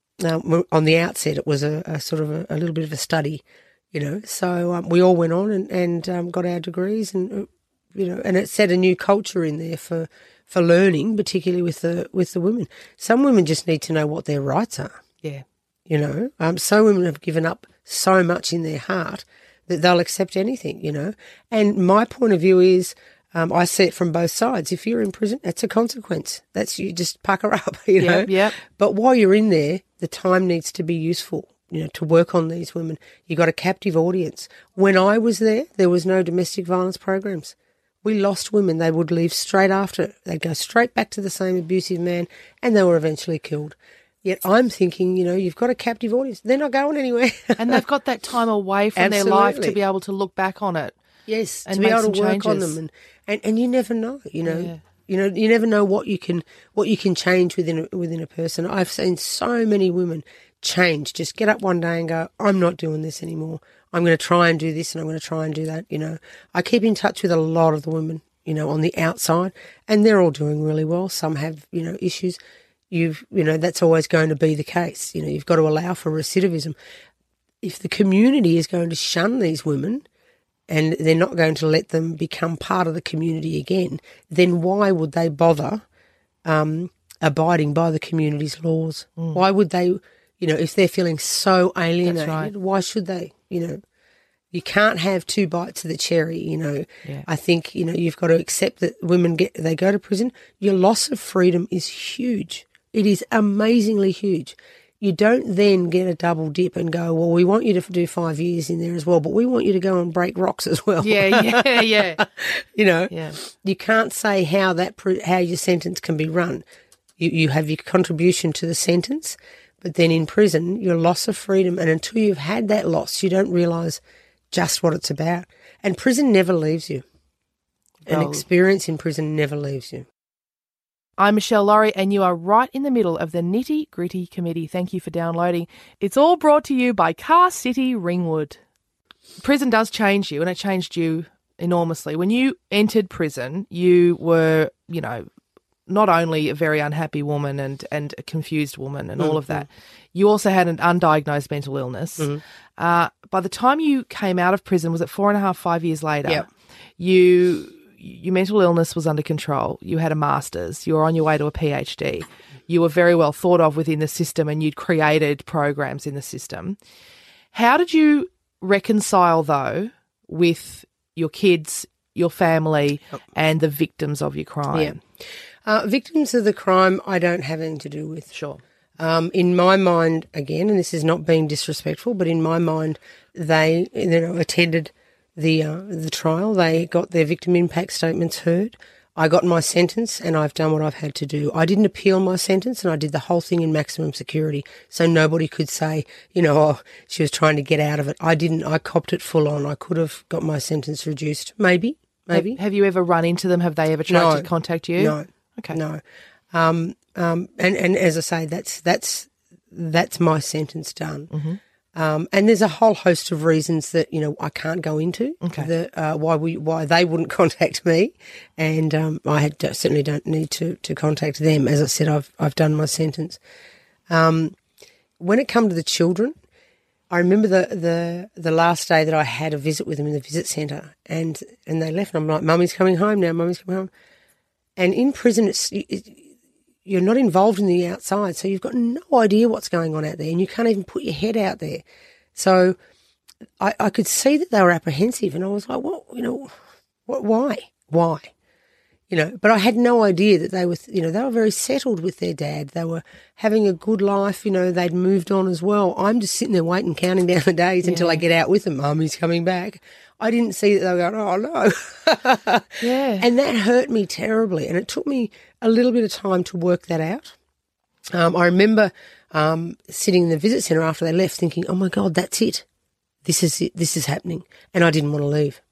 Um, on the outset, it was a, a sort of a, a little bit of a study, you know. So um, we all went on and, and um, got our degrees, and you know, and it set a new culture in there for, for learning, particularly with the with the women. Some women just need to know what their rights are. Yeah, you know. Um, some women have given up so much in their heart that they'll accept anything, you know. And my point of view is, Um, I see it from both sides. If you're in prison, that's a consequence. That's you just pucker up, you know. Yep, yep. But while you're in there, the time needs to be useful, you know, to work on these women. You got a captive audience. When I was there, there was no domestic violence programs. We lost women. They would leave straight after. They'd go straight back to the same abusive man, and they were eventually killed. Yet I'm thinking, you know, you've got a captive audience. They're not going anywhere. And they've got that time away from their life to be able to look back on it. Yes, and to be able to work changes. on them, and, and, and you never know, you know, yeah. you know, you never know what you can what you can change within a, within a person. I've seen so many women change, just get up one day and go, I'm not doing this anymore. I'm going to try and do this, and I'm going to try and do that. You know, I keep in touch with a lot of the women, you know, on the outside, and they're all doing really well. Some have, you know, issues. You've, you know, that's always going to be the case. You know, you've got to allow for recidivism. If the community is going to shun these women, and they're not going to let them become part of the community again, then why would they bother um, abiding by the community's laws? Mm. Why would they, you know, if they're feeling so alienated, right. why should they, you know? You can't have two bites of the cherry, you know. Yeah. I think, you know, you've got to accept that women get, they go to prison. Your loss of freedom is huge. It is amazingly huge. You don't then get a double dip and go, well, we want you to do five years in there as well, but we want you to go and break rocks as well. Yeah, yeah, yeah. you know, yeah. you can't say how that how your sentence can be run. You, you have your contribution to the sentence, but then in prison, your loss of freedom. And until you've had that loss, you don't realise just what it's about. And prison never leaves you. An Well- experience in prison never leaves you. I'm Michelle Laurie, and you are right in the middle of the Nitty Gritty Committee. Thank you for downloading. It's all brought to you by Car City Ringwood. Prison does change you, and it changed you enormously. When you entered prison, you were, you know, not only a very unhappy woman and, and a confused woman and all of that, you also had an undiagnosed mental illness. Mhm. Uh, by the time you came out of prison, was it four and a half, five years later? Yep. You, your mental illness was under control. You had a master's. You were on your way to a PhD. You were very well thought of within the system, and you'd created programs in the system. How did you reconcile, though, with your kids, your family, and the victims of your crime? Yeah. Uh, victims of the crime I don't have anything to do with. Sure. Um, in my mind, again, and this is not being disrespectful, but in my mind, they you know attended the uh, the trial. They got their victim impact statements heard. I got my sentence, and I've done what I've had to do. I didn't appeal my sentence, and I did the whole thing in maximum security, so nobody could say, you know, oh, she was trying to get out of it. I didn't. I copped it full on. I could have got my sentence reduced, maybe, maybe. Have, have you ever run into them? Have they ever tried No. to contact you? No. Okay. No. Um, um, and, and as I say, that's that's that's my sentence done. Mm-hmm. Um, and there's a whole host of reasons that you know I can't go into. Okay. That uh, why we why they wouldn't contact me, and um, I had, certainly don't need to to contact them. As I said, I've I've done my sentence. Um, when it come to the children, I remember the, the the last day that I had a visit with them in the visit centre, and and they left, and I'm like, "Mummy's coming home now. Mummy's coming home." And in prison, it's, it, you're not involved in the outside, so you've got no idea what's going on out there, and you can't even put your head out there. So I, I could see that they were apprehensive, and I was like, "What? You know, what? Why? Why?" You know, but I had no idea that they were, you know, they were very settled with their dad. They were having a good life. You know, they'd moved on as well. I'm just sitting there waiting, counting down the days Yeah. until I get out with them. Mummy's coming back. I didn't see that they were going, oh, no. Yeah. And that hurt me terribly. And it took me a little bit of time to work that out. Um, I remember um, sitting in the visit centre after they left thinking, oh, my God, that's it. This is it. This is happening. And I didn't want to leave.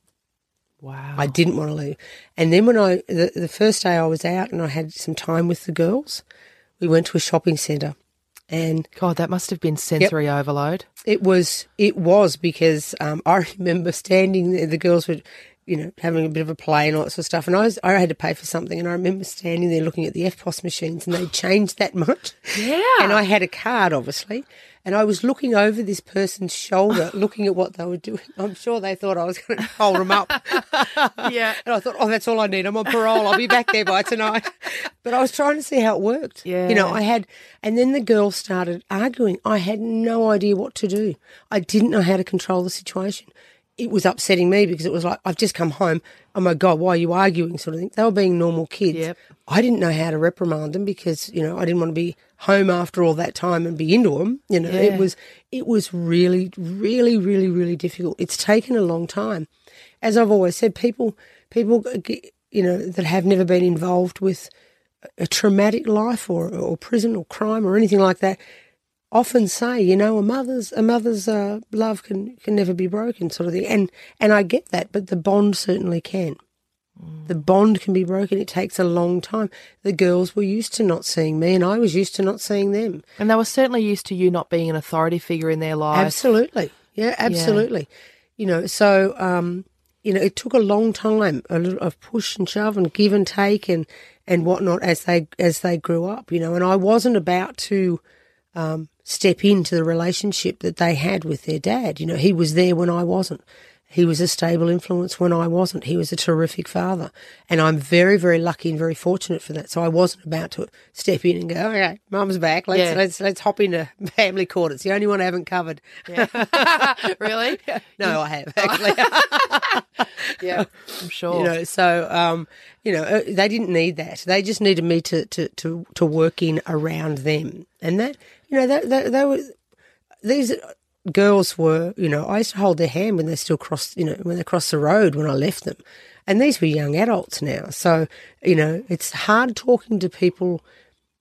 Wow. I didn't want to leave. And then when I, the, the first day I was out and I had some time with the girls, we went to a shopping centre. And God, that must have been sensory Yep. overload. It was, it was because um, I remember standing there, the girls were, you know, having a bit of a play and all that sort of stuff. And I was, I had to pay for something, and I remember standing there looking at the F P O S machines, and they'd changed that much. Yeah. And I had a card, obviously, and I was looking over this person's shoulder, looking at what they were doing. I'm sure they thought I was going to hold them up. Yeah. And I thought, oh, that's all I need. I'm on parole. I'll be back there by tonight. But I was trying to see how it worked. Yeah. You know, I had, and then the girls started arguing. I had no idea what to do. I didn't know how to control the situation. It was upsetting me because it was like, I've just come home. Oh, my God, why are you arguing, sort of thing. They were being normal kids. Yep. I didn't know how to reprimand them because, you know, I didn't want to be home after all that time and be into them. You know, Yeah. it was it was really, really, really, really difficult. It's taken a long time. As I've always said, people, people, you know, that have never been involved with a traumatic life or, or prison or crime or anything like that often say, you know, a mother's a mother's uh, love can, can never be broken, sort of thing. And and I get that, but the bond certainly can. The bond can be broken. It takes a long time. The girls were used to not seeing me, and I was used to not seeing them. And they were certainly used to you not being an authority figure in their life. Absolutely. Yeah, absolutely. You know, so, um, you know, it took a long time, a little of push and shove and give and take and, and whatnot as they as they grew up, you know, and I wasn't about to um, step into the relationship that they had with their dad. You know, he was there when I wasn't. He was a stable influence when I wasn't. He was a terrific father. And I'm very, very lucky and very fortunate for that. So I wasn't about to step in and go, okay, Mum's back. Let's Yeah. let's let's hop into family court. It's the only one I haven't covered. Yeah. Really? No, I have actually. Yeah, I'm sure. You know, so um, you know, uh, they didn't need that. They just needed me to to to, to work in around them. And that, you know, that, that they were these girls were, you know, I used to hold their hand when they still crossed, you know, when they crossed the road when I left them. And these were young adults now. So, you know, it's hard talking to people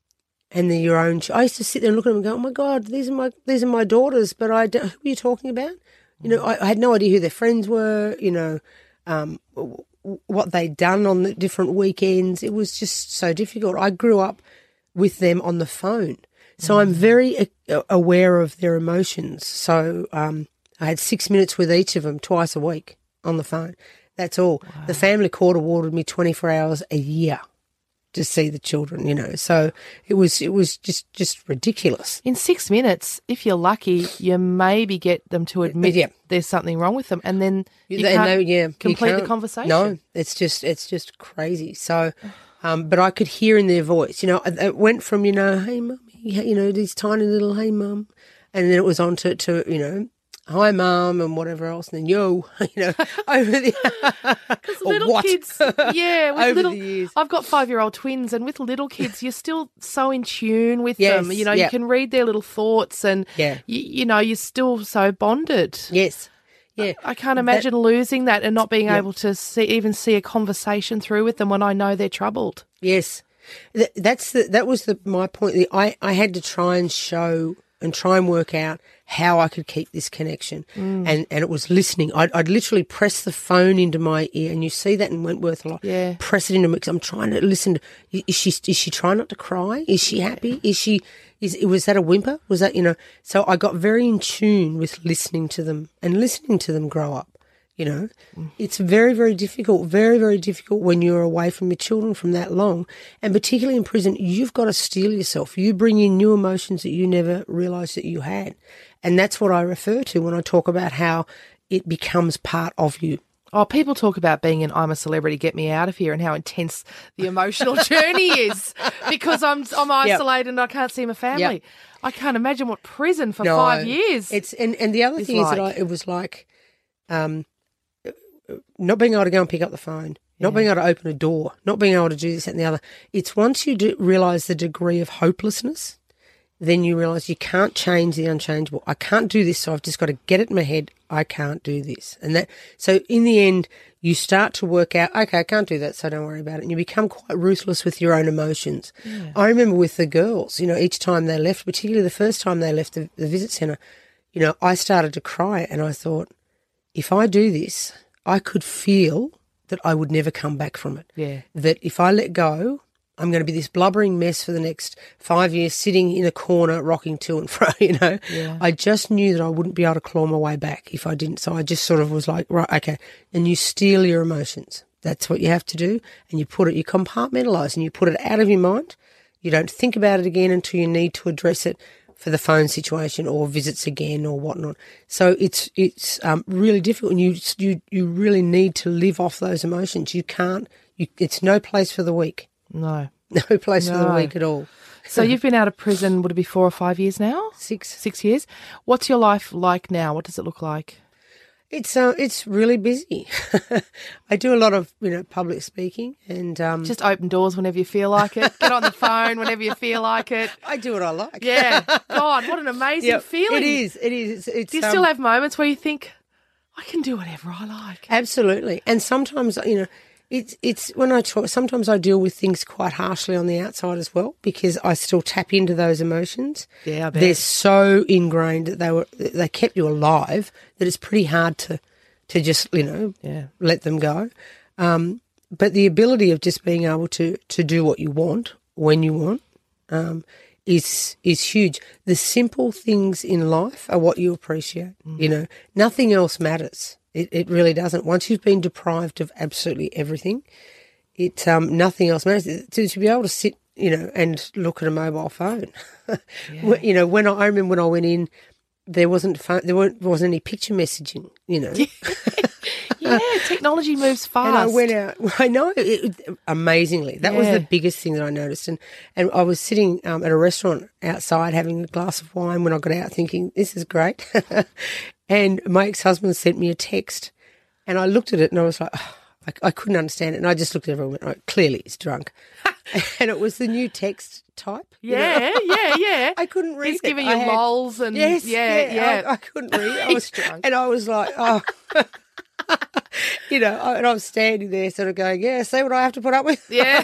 and they're your own. Ch- I used to sit there and look at them and go, "Oh my God, these are my these are my daughters," but I don't, who are you talking about? You know, I, I had no idea who their friends were. You know, um, what they'd done on the different weekends. It was just so difficult. I grew up with them on the phone, so mm. I'm very a- aware of their emotions. So um, I had six minutes with each of them twice a week on the phone. That's all. Wow. The family court awarded me twenty-four hours a year to see the children, you know. So it was it was just, just ridiculous. In six minutes, if you're lucky, you maybe get them to admit yeah. there's something wrong with them, and then you they, can't no, yeah, complete can't. the conversation. No, it's just it's just crazy. So, um, but I could hear in their voice, you know, it went from, you know, hey, mummy, you know, these tiny little, hey, mum, and then it was on to, to you know, hi, mum, and whatever else, and then yo, you know, over the because little what? kids, yeah, with over little. the years. I've got five-year-old twins, and with little kids, you're still so in tune with Yes, them. You know, yeah. you can read their little thoughts, and Yeah. you, you know, you're still so bonded. Yes, yeah. I can't imagine losing that and not being Yeah. able to see, even see a conversation through with them when I know they're troubled. Yes, Th- that's the, that was the my point. The, I I had to try and show and try and work out how I could keep this connection, Mm. and and it was listening. I'd, I'd literally press the phone into my ear, and you see that in Wentworth a lot. Yeah. Press it into me because I'm trying to listen. To, is she is she trying not to cry? Is she happy? Is she is was that a whimper? Was that, you know? So I got very in tune with listening to them and listening to them grow up. You know, it's very, very difficult, very, very difficult when you're away from your children from that long. And particularly in prison, you've got to steel yourself. You bring in new emotions that you never realised that you had. And that's what I refer to when I talk about how it becomes part of you. Oh, people talk about being an I'm a celebrity, get me out of here, and how intense the emotional journey is because I'm I'm isolated and I can't see my family. Yep. I can't imagine what prison for No, five years. It's and, and the other is thing is like. that I, it was like um, not being able to go and pick up the phone, not being able to open a door, not being able to do this that, and the other. It's once you do realise the degree of hopelessness, then you realise you can't change the unchangeable. I can't do this, so I've just got to get it in my head. I can't do this. And that, so in the end, you start to work out, okay, I can't do that, so don't worry about it. And you become quite ruthless with your own emotions. Yeah. I remember with the girls, you know, each time they left, particularly the first time they left the, the visit centre, you know, I started to cry and I thought, if I do this, I could feel that I would never come back from it. Yeah. That if I let go, I'm going to be this blubbering mess for the next five years sitting in a corner rocking to and fro, you know. Yeah. I just knew that I wouldn't be able to claw my way back if I didn't. So I just sort of was like, right, okay. And you steel your emotions. That's what you have to do. And you put it, you compartmentalise and you put it out of your mind. You don't think about it again until you need to address it for the phone situation or visits again or whatnot. So it's it's um, really difficult, and you you you really need to live off those emotions. You can't. You, it's no place for the weak. No. No place for the No. weak at all. So you've been out of prison, would it be four or five years now? Six. Six years. What's your life like now? What does it look like? It's uh, it's really busy. I do a lot of, you know, public speaking and um, Just open doors whenever you feel like it. Get on the phone whenever you feel like it. I do what I like. Yeah. God, what an amazing Yep, feeling. It is. It is. It's, it's, Do you um, still have moments where you think, I can do whatever I like? Absolutely. And sometimes, you know, it's it's when I talk, sometimes I deal with things quite harshly on the outside as well because I still tap into those emotions. Yeah, I bet. They're so ingrained that they were they kept you alive that it's pretty hard to to just, you know, Yeah. let them go. Um, but the ability of just being able to to do what you want when you want um, is is huge. The simple things in life are what you appreciate. Mm. You know, nothing else matters. It it really doesn't. Once you've been deprived of absolutely everything, it um, nothing else matters. To, to be able to sit, you know, and look at a mobile phone. Yeah. You know, when I, I remember when I went in, there wasn't phone, there weren't, wasn't any picture messaging. You know. Yeah, technology moves fast. And I went out. I know, it, it- amazingly. That was Yeah. the biggest thing that I noticed. And and I was sitting um, at a restaurant outside having a glass of wine when I got out, thinking this is great. And my ex-husband sent me a text, and I looked at it and I was like, oh, I, I couldn't understand it. And I just looked at everyone and went, oh, clearly he's drunk. And it was the new text type. you know. Yeah, yeah, yeah. I couldn't read He's it. giving I you had- lols and Yes, yeah, yeah. I, I couldn't read. I was He's drunk. and I was like, oh. you know, I- and I'm standing there sort of going, yeah, see what I have to put up with? Yeah.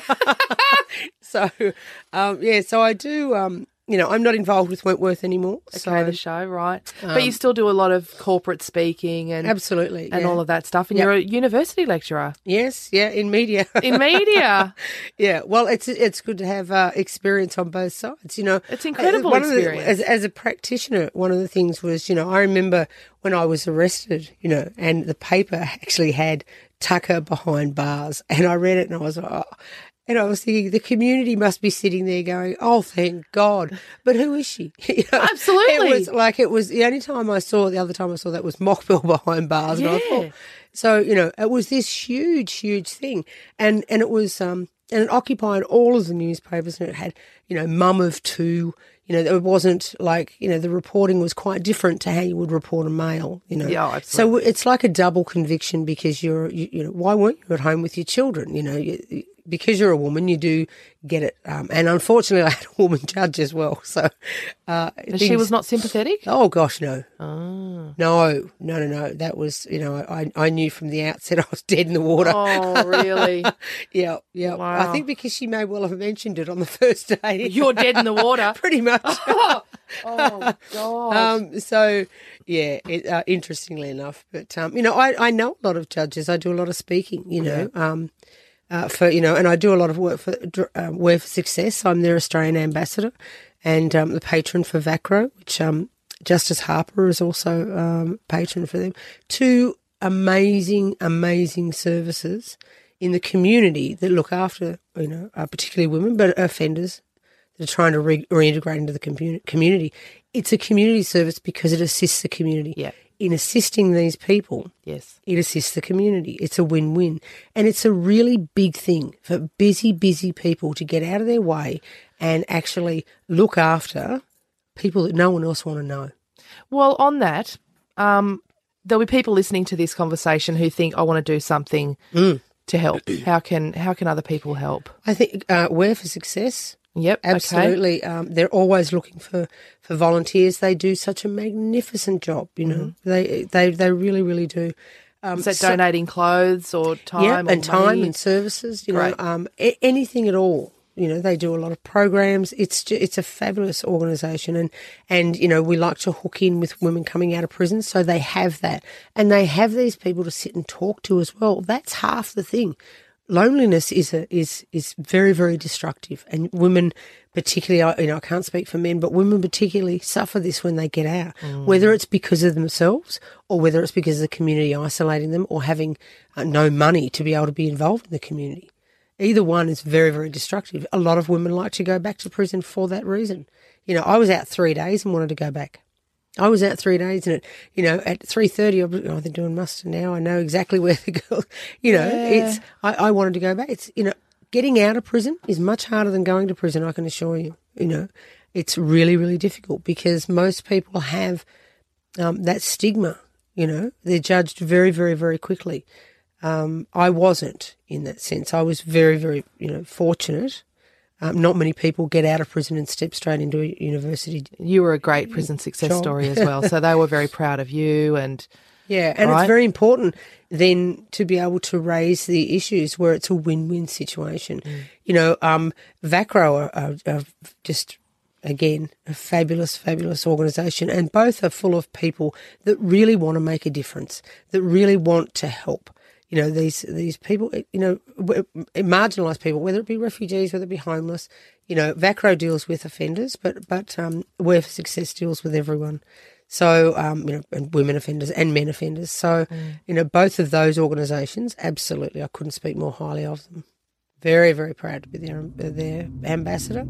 so, um, yeah, so I do, um, you know, I'm not involved with Wentworth anymore. Okay, so, the show, right. Um, but you still do a lot of corporate speaking and Absolutely, and yeah. all of that stuff. And Yep. you're a university lecturer. Yes, yeah, in media. In media. Yeah, well, it's it's good to have uh, experience on both sides. You know, It's incredible one of the- experience. as, as a practitioner, one of the things was, you know, I remember when I was arrested, you know, and the paper actually had Tucker behind bars, and I read it and I was like, oh. And I was thinking, the community must be sitting there going, oh, thank God. But who is she? You know, Absolutely. It was like, it was the only time I saw, the other time I saw that was Mockbill behind bars. And I Yeah. thought, so, you know, it was this huge, huge thing. And, and it was, um, and it occupied all of the newspapers, and it had, you know, mum of two. You know, it wasn't like, you know, the reporting was quite different to how you would report a mail, you know. Yeah, absolutely. So it's like a double conviction because you're, you, you know, why weren't you at home with your children? You know, you, because you're a woman, you do get it. Um, and unfortunately, I had a woman judge as well. So, uh, And she things- was not sympathetic? Oh gosh, no. Oh. No, no, no, no. That was, you know, I, I knew from the outset I was dead in the water. Oh, really? yeah, yeah. Wow. I think because she may well have mentioned it on the first day. You're dead in the water? Pretty much. oh, God. Um, so, yeah, it, uh, interestingly enough. But, um, you know, I, I know a lot of judges. I do a lot of speaking, you know, um, uh, for, you know, and I do a lot of work for um, Wear for Success. I'm their Australian ambassador and um, the patron for VACRO, which um, Justice Harper is also um, patron for them. Two amazing, amazing services in the community that look after, you know, uh, particularly women, but offenders that are trying to re- reintegrate into the commu- community. It's a community service because it assists the community. Yeah. In assisting these people, Yes. it assists the community. It's a win-win. And it's a really big thing for busy, busy people to get out of their way and actually look after people that no one else want to know. Well, on that, um, there'll be people listening to this conversation who think, I want to do something Mm. to help. How can how can other people help? I think uh, Wear for Success. Yep, okay. Absolutely. Um, they're always looking for, for volunteers. They do such a magnificent job, you know. Mm-hmm. They they they really, really do. Um, Is that so- donating clothes or time yeah, or and time money? and services, you Great. know, um, a- anything at all. You know, they do a lot of programs. It's ju- it's a fabulous organisation, and and you know we like to hook in with women coming out of prison, so they have that, and they have these people to sit and talk to as well. That's half the thing. Loneliness is a is is very, very destructive, and women particularly, I- you know, I can't speak for men, but women particularly suffer this when they get out, Mm. whether it's because of themselves or whether it's because of the community isolating them or having uh, no money to be able to be involved in the community. Either one is very, very destructive. A lot of women like to go back to prison for that reason. You know, I was out three days and wanted to go back. I was out three days and, it, you know, at three thirty, I was, oh, they're doing muster now. I know exactly where the girl, you know, Yeah. it's, I, I wanted to go back. It's, you know, getting out of prison is much harder than going to prison, I can assure you. You know, it's really, really difficult because most people have um, that stigma, you know, they're judged very, very, very quickly. Um, I wasn't in that sense. I was very, very, you know, fortunate. Um, not many people get out of prison and step straight into a university. You were a great prison success job. story as well. So they were very proud of you. And Yeah, and Right. it's very important then to be able to raise the issues where it's a win-win situation. You know, um, VACRO are, are, are just, again, a fabulous, fabulous organisation, and both are full of people that really want to make a difference, that really want to help. You know, these these people, you know, w- marginalised people, whether it be refugees, whether it be homeless. You know, VACRO deals with offenders, but but um, Wear for Success deals with everyone. So, um, you know, and women offenders and men offenders. So, you know, both of those organisations, absolutely, I couldn't speak more highly of them. Very, very proud to be their their ambassador.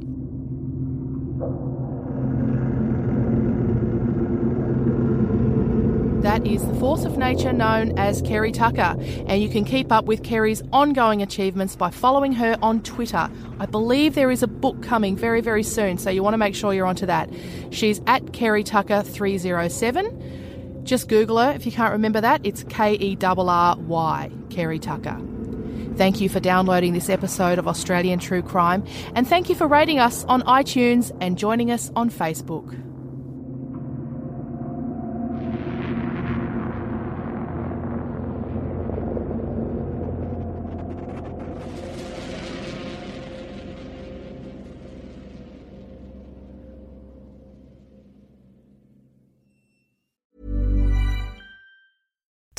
that is the force of nature known as Kerry Tucker. And you can keep up with Kerry's ongoing achievements by following her on Twitter. I believe there is a book coming very, very soon, so you want to make sure you're onto that. She's at Kerry Tucker three oh seven. Just Google her if you can't remember that. It's K E R R Y, Kerry Tucker. Thank you for downloading this episode of Australian True Crime, and thank you for rating us on iTunes and joining us on Facebook.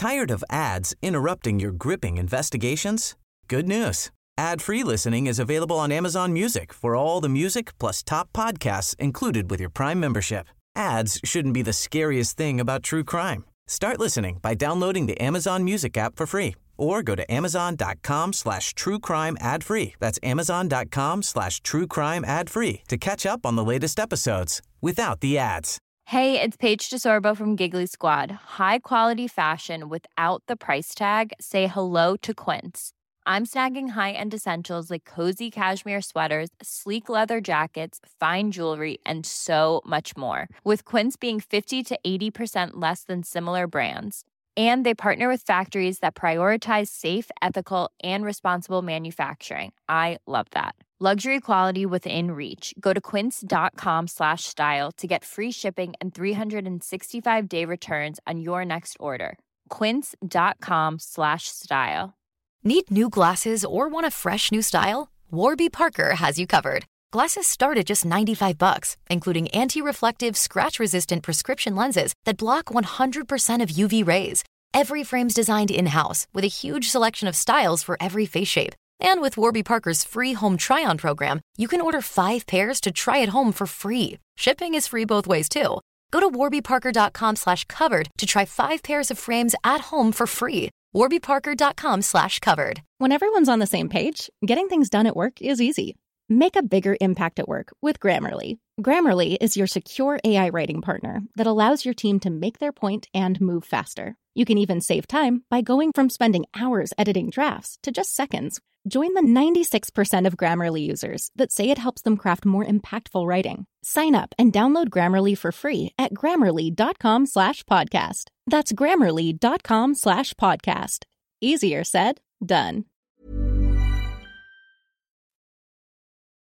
Tired of ads interrupting your gripping investigations? Good news. Ad-free listening is available on Amazon Music for all the music plus top podcasts included with your Prime membership. Ads shouldn't be the scariest thing about true crime. Start listening by downloading the Amazon Music app for free or go to amazon.com slash true crime ad free. That's amazon.com slash true crime ad free to catch up on the latest episodes without the ads. Hey, it's Paige DeSorbo from Giggly Squad. High quality fashion without the price tag. Say hello to Quince. I'm snagging high-end essentials like cozy cashmere sweaters, sleek leather jackets, fine jewelry, and so much more. With Quince being fifty to eighty percent less than similar brands. And they partner with factories that prioritize safe, ethical, and responsible manufacturing. I love that. Luxury quality within reach. Go to quince.com slash style to get free shipping and three sixty-five day returns on your next order. Quince.com slash style. Need new glasses or want a fresh new style? Warby Parker has you covered. Glasses start at just ninety-five bucks, including anti-reflective, scratch-resistant prescription lenses that block one hundred percent of U V rays. Every frame's designed in-house with a huge selection of styles for every face shape. And with Warby Parker's free home try-on program, you can order five pairs to try at home for free. Shipping is free both ways, too. Go to warbyparker.com slash covered to try five pairs of frames at home for free. warbyparker.com slash covered. When everyone's on the same page, getting things done at work is easy. Make a bigger impact at work with Grammarly. Grammarly is your secure A I writing partner that allows your team to make their point and move faster. You can even save time by going from spending hours editing drafts to just seconds. Join the ninety-six percent of Grammarly users that say it helps them craft more impactful writing. Sign up and download Grammarly for free at grammarly.com slash podcast. That's grammarly.com slash podcast. Easier said, done.